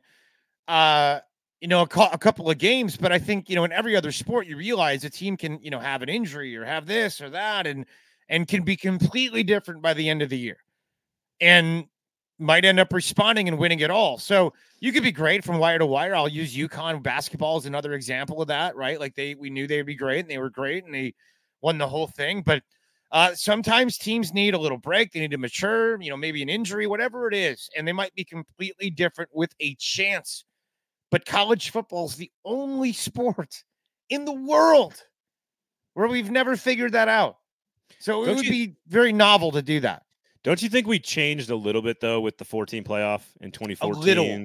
Speaker 2: a couple of games, but I think, in every other sport, you realize a team can, have an injury or have this or that and can be completely different by the end of the year and might end up responding and winning it all. So you could be great from wire to wire. I'll use UConn basketball as another example of that, right? Like we knew they'd be great and they were great and they won the whole thing. But sometimes teams need a little break. They need to mature, maybe an injury, whatever it is. And they might be completely different with a chance. But college football is the only sport in the world where we've never figured that out. So it would be very novel to do that.
Speaker 1: Don't you think we changed a little bit, though, with the 14 playoff in 2014?
Speaker 2: A little.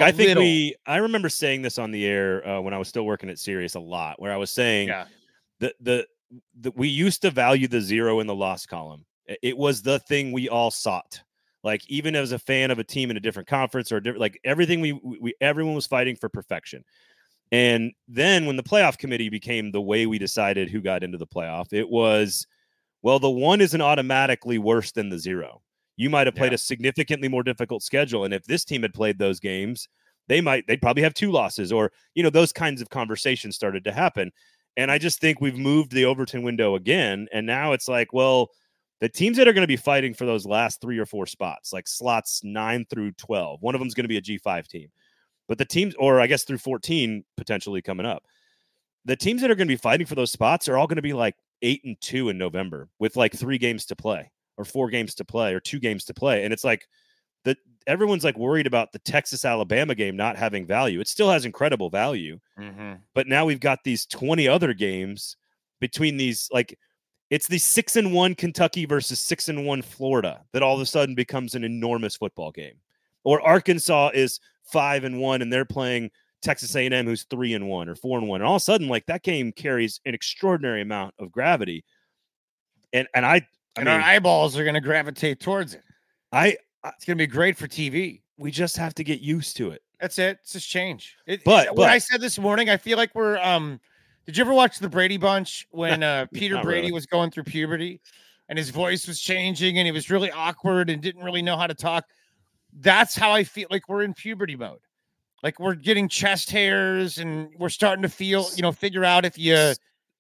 Speaker 1: I remember saying this on the air when I was still working at Sirius a lot, where I was saying that we used to value the 0 in the loss column. It was the thing we all sought. Like, even as a fan of a team in a different conference or like everything, everyone was fighting for perfection. And then when the playoff committee became the way we decided who got into the playoff, it was, well, the 1 isn't automatically worse than the 0. You might have played a significantly more difficult schedule. And if this team had played those games, they'd probably have 2 losses, or, those kinds of conversations started to happen. And I just think we've moved the Overton window again. And now it's like, well, the teams that are going to be fighting for those last 3 or 4 spots, like slots 9 through 12, one of them is going to be a G5 team. But the teams, or I guess through 14 potentially coming up, the teams that are going to be fighting for those spots are all going to be like 8-2 in November with like 3 games to play, or 4 games to play, or 2 games to play. And it's like that everyone's like worried about the Texas-Alabama game not having value. It still has incredible value.
Speaker 2: Mm-hmm.
Speaker 1: But now we've got these 20 other games between these, like, it's the 6-1 Kentucky versus 6-1 Florida that all of a sudden becomes an enormous football game. Or Arkansas is 5-1 and they're playing Texas A&M, who's 3-1 or 4-1. And all of a sudden, like, that game carries an extraordinary amount of gravity. And I mean,
Speaker 2: our eyeballs are going to gravitate towards it. It's going to be great for TV.
Speaker 1: We just have to get used to it.
Speaker 2: That's it. It's just change.
Speaker 1: But
Speaker 2: I said this morning, I feel like we're did you ever watch the Brady Bunch when Peter Brady was going through puberty and his voice was changing and he was really awkward and didn't really know how to talk? That's how I feel like we're in puberty mode. Like we're getting chest hairs and we're starting to figure out if you.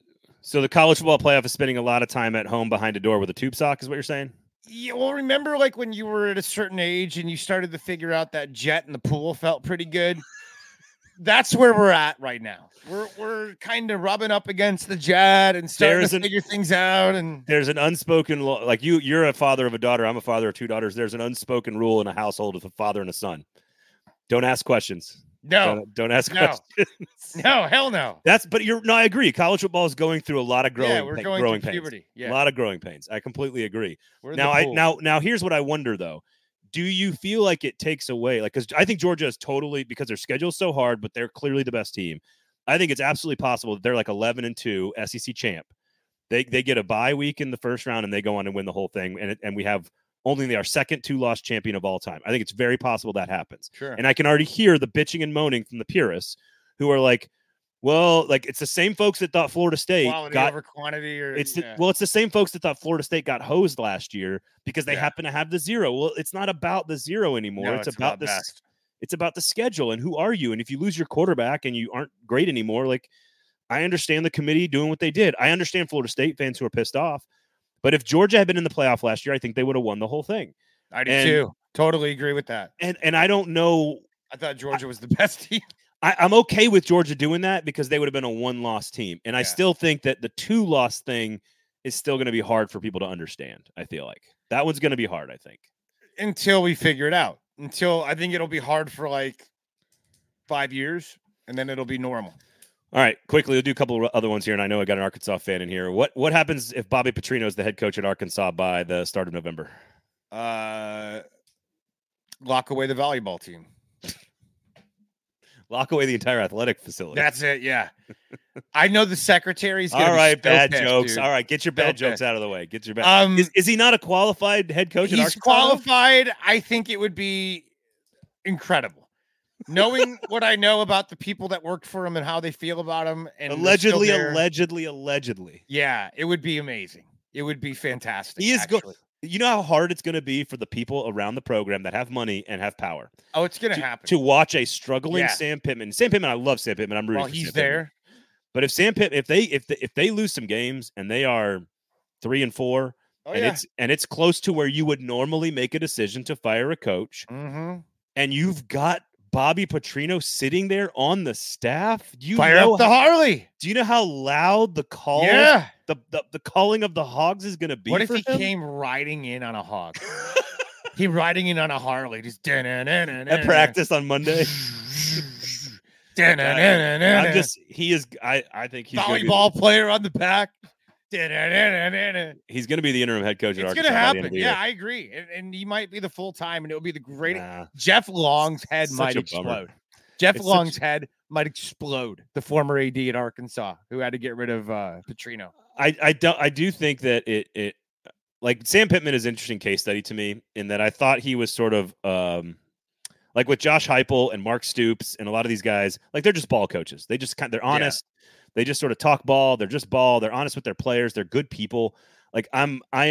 Speaker 1: So the college football playoff is spending a lot of time at home behind a door with a tube sock, is what you're saying?
Speaker 2: Yeah, well, remember like when you were at a certain age and you started to figure out that jet in the pool felt pretty good? That's where we're at right now. We're kind of rubbing up against the jet and starting to figure things out. And
Speaker 1: there's an unspoken law. Like you're a father of a daughter. I'm a father of 2 daughters. There's an unspoken rule in a household with a father and a son. Don't ask questions.
Speaker 2: No,
Speaker 1: don't ask questions.
Speaker 2: No, hell no.
Speaker 1: I agree. College football is going through a lot of growing pains.
Speaker 2: Puberty. Yeah.
Speaker 1: A lot of growing pains. I completely agree. Now here's what I wonder though. Do you feel like it takes away, like, because I think Georgia is totally, because their schedule's so hard, but they're clearly the best team. I think it's absolutely possible that they're like 11-2 SEC champ. They get a bye week in the first round and they go on and win the whole thing. And we have only our second 2-loss champion of all time. I think it's very possible that happens.
Speaker 2: Sure.
Speaker 1: And I can already hear the bitching and moaning from the purists who are like, well, like it's the same folks that thought Florida State got
Speaker 2: over quantity, or
Speaker 1: it's the same folks that thought Florida State got hosed last year because they happen to have the 0. Well, it's not about the 0 anymore.
Speaker 2: No,
Speaker 1: it's about this. It's about the schedule and who are you? And if you lose your quarterback and you aren't great anymore, like, I understand the committee doing what they did. I understand Florida State fans who are pissed off. But if Georgia had been in the playoff last year, I think they would have won the whole thing.
Speaker 2: I do too. Totally agree with that.
Speaker 1: And I don't know.
Speaker 2: I thought Georgia was the best team.
Speaker 1: I'm okay with Georgia doing that because they would have been a 1-loss team. And I still think that the 2-loss thing is still going to be hard for people to understand. I feel like that one's going to be hard, I think.
Speaker 2: Until we figure it out. I think it'll be hard for like 5 years and then it'll be normal.
Speaker 1: All right, quickly, we'll do a couple of other ones here. And I know I got an Arkansas fan in here. What happens if Bobby Petrino is the head coach at Arkansas by the start of November?
Speaker 2: Lock away the volleyball team.
Speaker 1: Lock away the entire athletic facility.
Speaker 2: That's it. Yeah. I know the secretary's going to
Speaker 1: All right, bad
Speaker 2: pissed,
Speaker 1: jokes.
Speaker 2: Dude.
Speaker 1: All right, get your bad jokes out of the way. Get your bad. Is he not a qualified head coach at Arkansas?
Speaker 2: He's qualified. I think it would be incredible. Knowing what I know about the people that worked for him and how they feel about him. And
Speaker 1: allegedly.
Speaker 2: Yeah, it would be amazing. It would be fantastic.
Speaker 1: He is good. You know how hard it's going to be for the people around the program that have money and have power.
Speaker 2: Oh, it's going to happen.
Speaker 1: To watch a struggling Sam Pittman. Sam Pittman, I love Sam Pittman. I'm rooting for
Speaker 2: he's
Speaker 1: Sam
Speaker 2: there.
Speaker 1: Pittman. But if Sam Pittman, if they lose some games and they are 3-4, it's close to where you would normally make a decision to fire a coach, and you've got Bobby Petrino sitting there on the staff.
Speaker 2: Fire up the Harley.
Speaker 1: Do you know how loud the call? The calling of the hogs is going to be.
Speaker 2: What if he came riding in on a hog? He riding in on a Harley, just
Speaker 1: at practice on Monday. I think he's
Speaker 2: volleyball player on the back.
Speaker 1: He's going to be the interim head coach.
Speaker 2: It's going to happen. Yeah, I agree. And he might be the full time, and it'll be the greatest. Jeff Long's head might explode. Jeff Long's head might explode. The former AD at Arkansas, who had to get rid of Petrino.
Speaker 1: I do think that it like Sam Pittman is an interesting case study to me in that I thought he was sort of like with Josh Heupel and Mark Stoops and a lot of these guys, like they're just ball coaches. They're honest. Yeah. They just sort of talk ball. They're just ball. They're honest with their players. They're good people. Like I am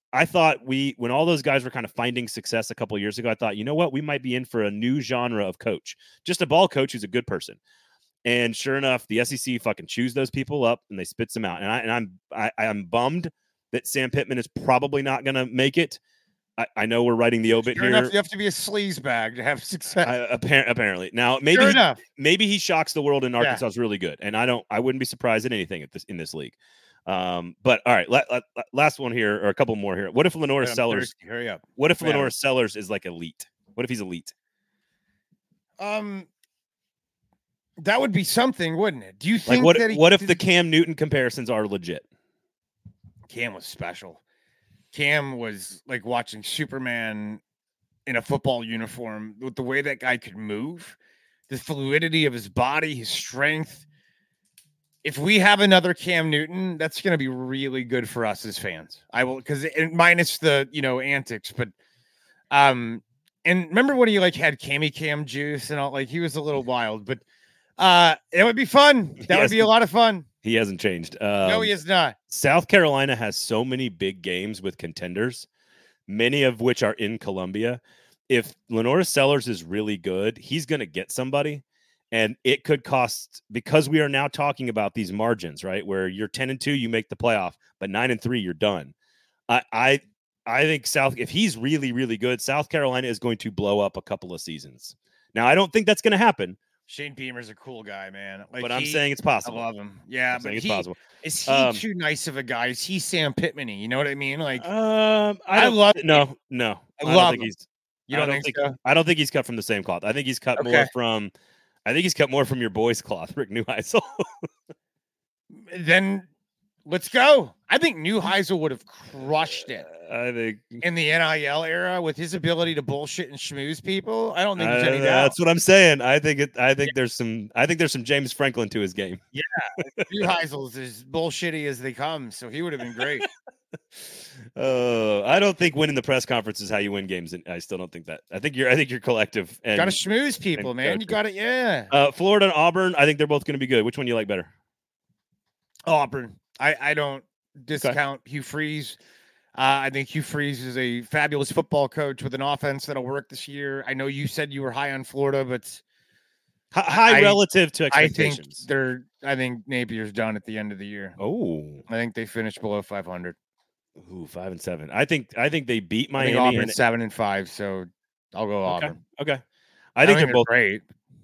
Speaker 1: I thought when all those guys were kind of finding success a couple of years ago, I thought, you know what, we might be in for a new genre of coach, just a ball coach who's a good person. And sure enough, the SEC fucking chews those people up and they spits them out. And I'm bummed that Sam Pittman is probably not going to make it. I know we're writing the obit here.
Speaker 2: Enough, you have to be a sleaze bag to have success.
Speaker 1: Apparently, now maybe he shocks the world and Arkansas is really good, and I wouldn't be surprised at anything in this league. But all right, last one here, or a couple more here. What if Lenora Sellers?
Speaker 2: Hurry up.
Speaker 1: What if Lenora Sellers is like elite? What if he's elite?
Speaker 2: That would be something, wouldn't it? Do you think
Speaker 1: what if the Cam Newton comparisons are legit?
Speaker 2: Cam was special. Cam was like watching Superman in a football uniform with the way that guy could move, the fluidity of his body, his strength. If we have another Cam Newton, that's going to be really good for us as fans. I will, because minus the, antics, but, and remember when he had Cam juice and all, he was a little wild, but, it would be fun. That would be a lot of fun.
Speaker 1: He hasn't changed.
Speaker 2: No, he has not.
Speaker 1: South Carolina has so many big games with contenders, many of which are in Columbia. If Lenora Sellers is really good, he's going to get somebody, and it could cost, because we are now talking about these margins, right? Where you're 10-2, you make the playoff, but 9-3, you're done. I think if he's really, really good, South Carolina is going to blow up a couple of seasons. Now, I don't think that's going to happen.
Speaker 2: Shane Beamer's a cool guy, man.
Speaker 1: But I'm saying it's possible.
Speaker 2: I love him. Yeah, but
Speaker 1: it's possible.
Speaker 2: Is he too nice of a guy? Is he Sam Pittman-y? You know what I mean?
Speaker 1: I love him. No.
Speaker 2: I love him.
Speaker 1: You don't think so? I don't think he's cut from the same cloth. I think he's cut more from. I think he's cut more from your boy's cloth, Rick Neuheisel.
Speaker 2: Then let's go. I think Neuheisel would have crushed it.
Speaker 1: I think
Speaker 2: in the NIL era with his ability to bullshit and schmooze people. I don't think there's any doubt.
Speaker 1: That's what I'm saying. I think there's some James Franklin to his game.
Speaker 2: Yeah, Neuheisel's as bullshitty as they come, so he would have been great.
Speaker 1: I don't think winning the press conference is how you win games, and I still don't think that. I think you're collective. And
Speaker 2: got to schmooze people, man. You got it. Yeah.
Speaker 1: Florida and Auburn. I think they're both going to be good. Which one do you like better?
Speaker 2: Auburn. I don't discount Hugh Freeze. I think Hugh Freeze is a fabulous football coach with an offense that'll work this year. I know you said you were high on Florida, but
Speaker 1: high relative to expectations.
Speaker 2: I think Napier's done at the end of the year.
Speaker 1: Oh,
Speaker 2: I think they finished below 500.
Speaker 1: Ooh, 5-7. I think they beat Miami.
Speaker 2: I think Auburn's 7-5, so I'll go Auburn.
Speaker 1: Okay. I think they're both
Speaker 2: great.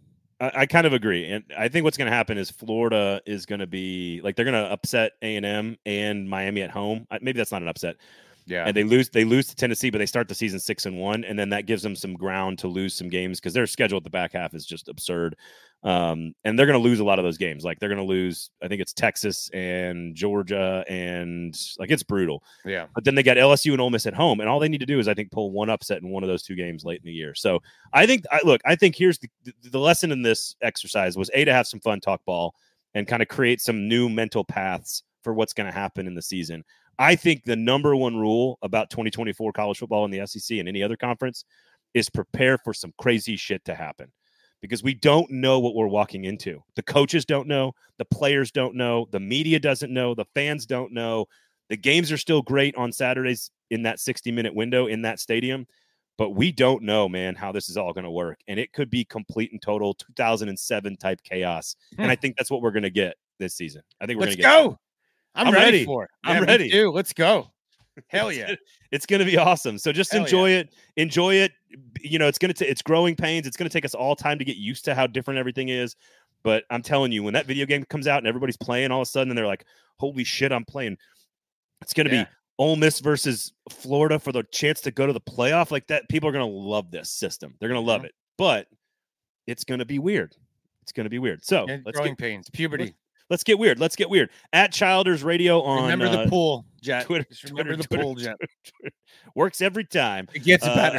Speaker 1: I kind of agree, and I think what's going to happen is Florida is going to be they're going to upset A&M and Miami at home. Maybe that's not an upset.
Speaker 2: Yeah,
Speaker 1: and they lose to Tennessee, but they start the season 6-1, and then that gives them some ground to lose some games because their schedule at the back half is just absurd. And they're going to lose a lot of those games. They're going to lose, I think it's Texas and Georgia, and it's brutal.
Speaker 2: Yeah.
Speaker 1: But then they got LSU and Ole Miss at home, and all they need to do is I think pull one upset in one of those two games late in the year. So I think here's the lesson in this exercise was to have some fun, talk ball, and kind of create some new mental paths for what's going to happen in the season. I think the number one rule about 2024 college football in the SEC and any other conference is prepare for some crazy shit to happen because we don't know what we're walking into. The coaches don't know. The players don't know. The media doesn't know. The fans don't know. The games are still great on Saturdays in that 60-minute window in that stadium, but we don't know, man, how this is all going to work. And it could be complete and total 2007 type chaos. And I think that's what we're going to get this season. I think we're going to get
Speaker 2: go. I'm ready for it.
Speaker 1: I'm ready.
Speaker 2: Dude, let's go. Hell yeah.
Speaker 1: It's going to be awesome. So just enjoy it. Enjoy it. It's growing pains. It's going to take us all time to get used to how different everything is. But I'm telling you, when that video game comes out and everybody's playing all of a sudden and they're like, holy shit, I'm playing. It's going to be Ole Miss versus Florida for the chance to go to the playoff like that. People are going to love this system. They're going to love it. But it's going to be weird. It's going to be weird. So
Speaker 2: growing pains, puberty.
Speaker 1: Let's get weird. At Childers Radio on
Speaker 2: remember the pool, Jet.
Speaker 1: Twitter.
Speaker 2: Remember the pool, Jet.
Speaker 1: Works every time.
Speaker 2: It gets better.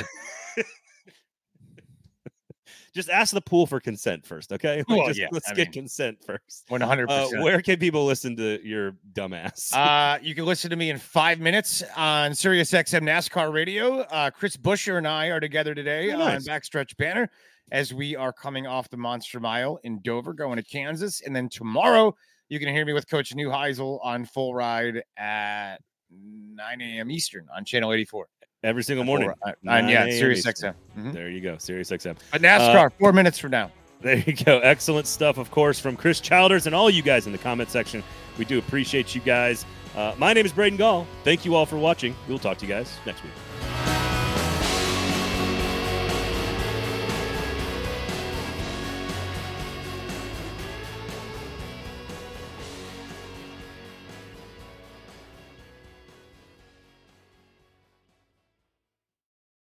Speaker 1: Just ask the pool for consent first, okay? Let's get consent first.
Speaker 2: 100%.
Speaker 1: Where can people listen to your dumbass?
Speaker 2: You can listen to me in 5 minutes on Sirius XM NASCAR Radio. Chris Buescher and I are together today on Backstretch Banner as we are coming off the Monster Mile in Dover, going to Kansas. And then tomorrow, you can hear me with Coach Neuheisel on Full Ride at 9 a.m. Eastern on Channel 84.
Speaker 1: Every single morning.
Speaker 2: Sirius XM.
Speaker 1: There you go, Sirius XM.
Speaker 2: But NASCAR, 4 minutes from now.
Speaker 1: There you go. Excellent stuff, of course, from Chris Childers and all you guys in the comment section. We do appreciate you guys. My name is Braden Gall. Thank you all for watching. We'll talk to you guys next week.